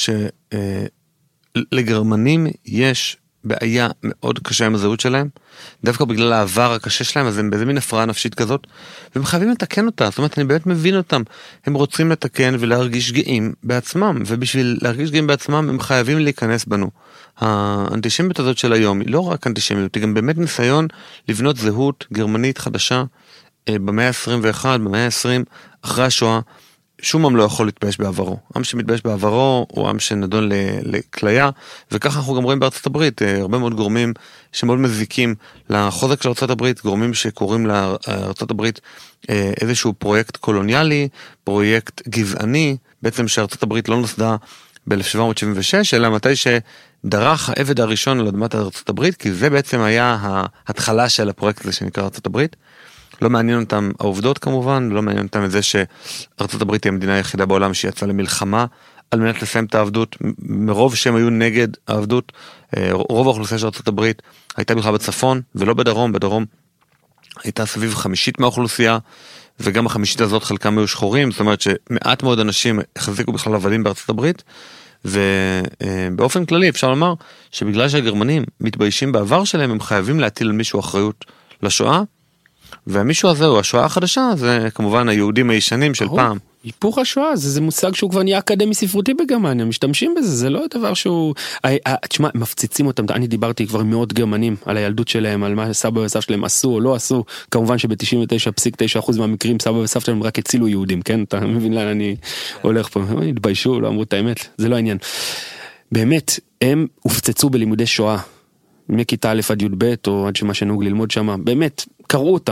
שלגרמנים אה, יש בעיה מאוד קשה עם הזהות שלהם, דווקא בגלל העבר הקשה שלהם, אז הם באיזה מין הפרעה נפשית כזאת, והם חייבים לתקן אותה, זאת אומרת, אני באמת מבין אותם, הם רוצים לתקן ולהרגיש גאים בעצמם, ובשביל להרגיש גאים בעצמם, הם חייבים להיכנס בנו. האנטישמיות הזאת של היום היא לא רק אנטישמיות, היא גם באמת ניסיון לבנות זהות גרמנית חדשה במאה ה-עשרים ואחת, במאה ה-עשרים, אחרי השואה, שום עם לא יכול להתבייש בעברו. עם שמתבייש בעברו הוא עם שנדון לכליה, וככה אנחנו גם רואים בארצות הברית, הרבה מאוד גורמים שמאוד מזיקים לחוזק של ארצות הברית, גורמים שקוראים לארצות הברית איזשהו פרויקט קולוניאלי, פרויקט גזעני, בעצם שארצות הברית לא נוסדה ב-אלף שבע מאות שבעים ושש, אלא מתי שדרך העבד הראשון על אדמת ארצות הברית, כי זה בעצם היה ההתחלה של הפרויקט הזה שנקרא ארצות הברית. לא מעניין אותם העובדות כמובן, לא מעניין אותם את זה שארצות הברית היא המדינה היחידה בעולם שיצאה למלחמה על מנת לסיים את העבדות, מרוב שהם היו נגד העבדות, רוב האוכלוסייה של ארצות הברית הייתה בכלל בצפון ולא בדרום, בדרום הייתה סביב חמישית מהאוכלוסייה, וגם החמישית הזאת חלקם היו שחורים, זאת אומרת שמעט מאוד אנשים החזיקו בכלל עבדים בארצות הברית, ובאופן כללי אפשר לומר שבגלל שהגרמנים מתביישים בעבר שלהם, הם חייבים להטיל על מישהו אחריות לשואה, והמישהו הזה הוא השואה החדשה, זה כמובן היהודים הישנים של פעם. היפוך השואה, זה, זה מושג שהוא כבר נהיה אקדמי ספרותי בגרמניה, משתמשים בזה, זה לא דבר שהוא, תשמע, מפציצים אותם, אני דיברתי כבר עם מאות גרמנים על הילדות שלהם, על מה סבא וסבא שלהם עשו או לא עשו, כמובן שב-תשעים ותשע נקודה תשע אחוז מהמקרים סבא וסבא שלהם רק הצילו יהודים, כן? אתה מבין לאן אני הולך פה, התביישו, לא אמרו את האמת, זה לא העניין. באמת, הם הופצצו בלימודי שואה, מכיתה א' עד י"ב, או עד שמה שנהוג ללמוד שם, באמת, קראו אותם.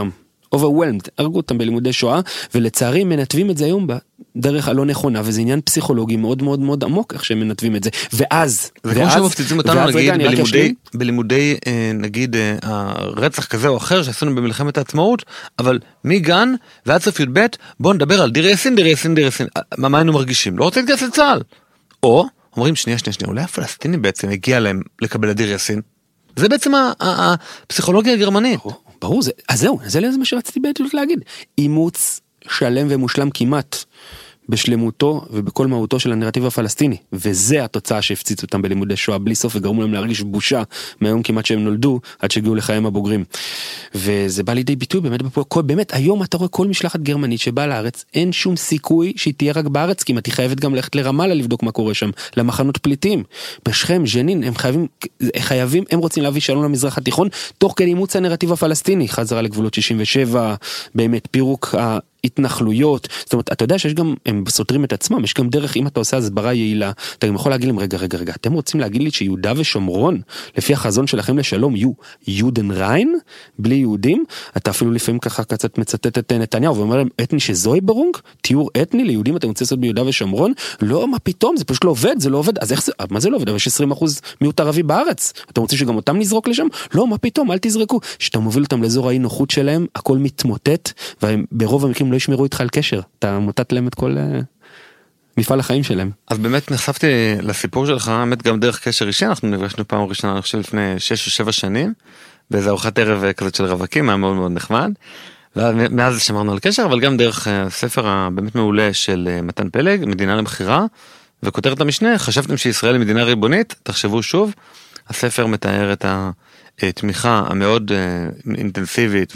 overwhelmed, הרגו אותם בלימודי שואה, ולצערי מנתבים את זה היום בדרך הלא נכונה, וזה עניין פסיכולוגי מאוד מאוד מאוד עמוק, איך שהם מנתבים את זה, ואז, זה כמו שמפציצים אותנו, נגיד, בלימודי, בלימודי, נגיד, הרצח כזה או אחר, שעשינו במלחמת העצמאות, אבל מגן ועד סוף י"ב, בואו נדבר על דיר יאסין, דיר יאסין, דיר יאסין, מה היינו מרגישים? לא רוצה להתגייס לצה"ל. או, אומרים, שנייה, שנייה, שנייה, אולי הפלסטינים בעצם הגיע להם לקבל לדיר יאסין. זה בעצם הפסיכולוגיה הגרמנית. ברור, זה, אז זהו, זה מה שרציתי בעצם להגיד. אימוץ שלם ומושלם כמעט בשלמותו ובכל מהותו של הנרטיב הפלסטיני, וזה התוצאה שהפציץ אותם בלימודי שואה בלי סוף, וגרמו להם להרגיש בושה מהיום כמעט שהם נולדו, עד שהגיעו לחיים הבוגרים. וזה בא לידי ביטוי, באמת, כל, באמת, היום אתה רואה כל משלחת גרמנית שבאה לארץ, אין שום סיכוי שהיא תהיה רק בארץ, כי היא חייבת גם ללכת לרמאללה לבדוק מה קורה שם, למחנות פליטים. בשכם, ג'נין, הם חייבים, חייבים, הם רוצים להביא שלום למזרח התיכון, תוך כדי אימוץ הנרטיב הפלסטיני, חזרה לגבולות שישים ושבע, באמת, פירוק ה התנחלויות, זאת אומרת, אתה יודע שיש גם, הם סותרים את עצמם, יש גם דרך, אם אתה עושה הסברה יעילה, אתה גם יכול להגיד להם, רגע, רגע, רגע, אתם רוצים להגיד לי שיהודה ושומרון, לפי החזון שלכם לשלום, יהיו יודן ריין, בלי יהודים, אתה אפילו לפעמים ככה קצת מצטט את נתניהו, ואומר להם, אתני שזוהי ברונג, תיאור אתני ליהודים, אתם רוצים לעשות ביהודה ושומרון, לא, מה פתאום, זה פשוט לא עובד, זה לא עובד, אז איך זה, מה זה לא עובד? אבל יש עשרים אחוז מיעוט ערבי בארץ, אתם רוצים שגם אותם נזרוק לשם? לא, מה פתאום, אל תזרקו. שאתה מוביל אותם לאזור האי נוחות שלהם, הכל מתמוטט, וברוב המקרים לא ישמרו איתך על קשר, אתה מוטט להם את כל uh, מפעל החיים שלהם. אז באמת נחשפתי לסיפור שלך, באמת גם דרך קשר אישי, אנחנו נפגשנו פעם ראשונה, אני חושב לפני שש או שבע שנים, באיזו ארוחת ערב כזאת של רווקים, היה מאוד מאוד נחמד, ומאז שמרנו על קשר, אבל גם דרך הספר הבאמת מעולה של מתן פלג, מדינה למחירה, וכותרת המשנה, חשבתם שישראל היא מדינה ריבונית, תחשבו שוב, הספר מתאר את התמיכה המאוד אינטנסיבית,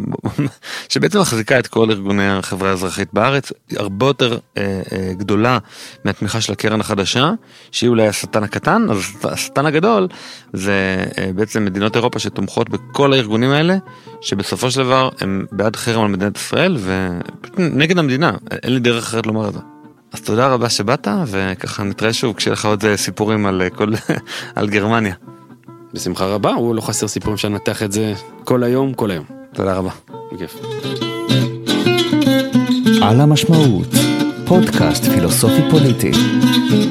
שבעצם מחזיקה את כל ארגוני החברה האזרחית בארץ, הרבה יותר גדולה מהתמיכה של הקרן החדשה, שהיא אולי השטן הקטן, אז השטן הגדול זה בעצם מדינות אירופה שתומכות בכל הארגונים האלה, שבסופו של דבר הם בעד חרם על מדינת ישראל, ונגד המדינה, אין לי דרך אחרת לומר את זה. אז תודה רבה שבאת, וככה נתראה שוב כשיהיה לך עוד סיפורים על, כל, על גרמניה. בשמחה רבה, הוא לא חסר סיפורים שנתח את זה כל היום, כל היום. תודה רבה. בכיף. על המשמעות, פודקאסט פילוסופי פוליטי.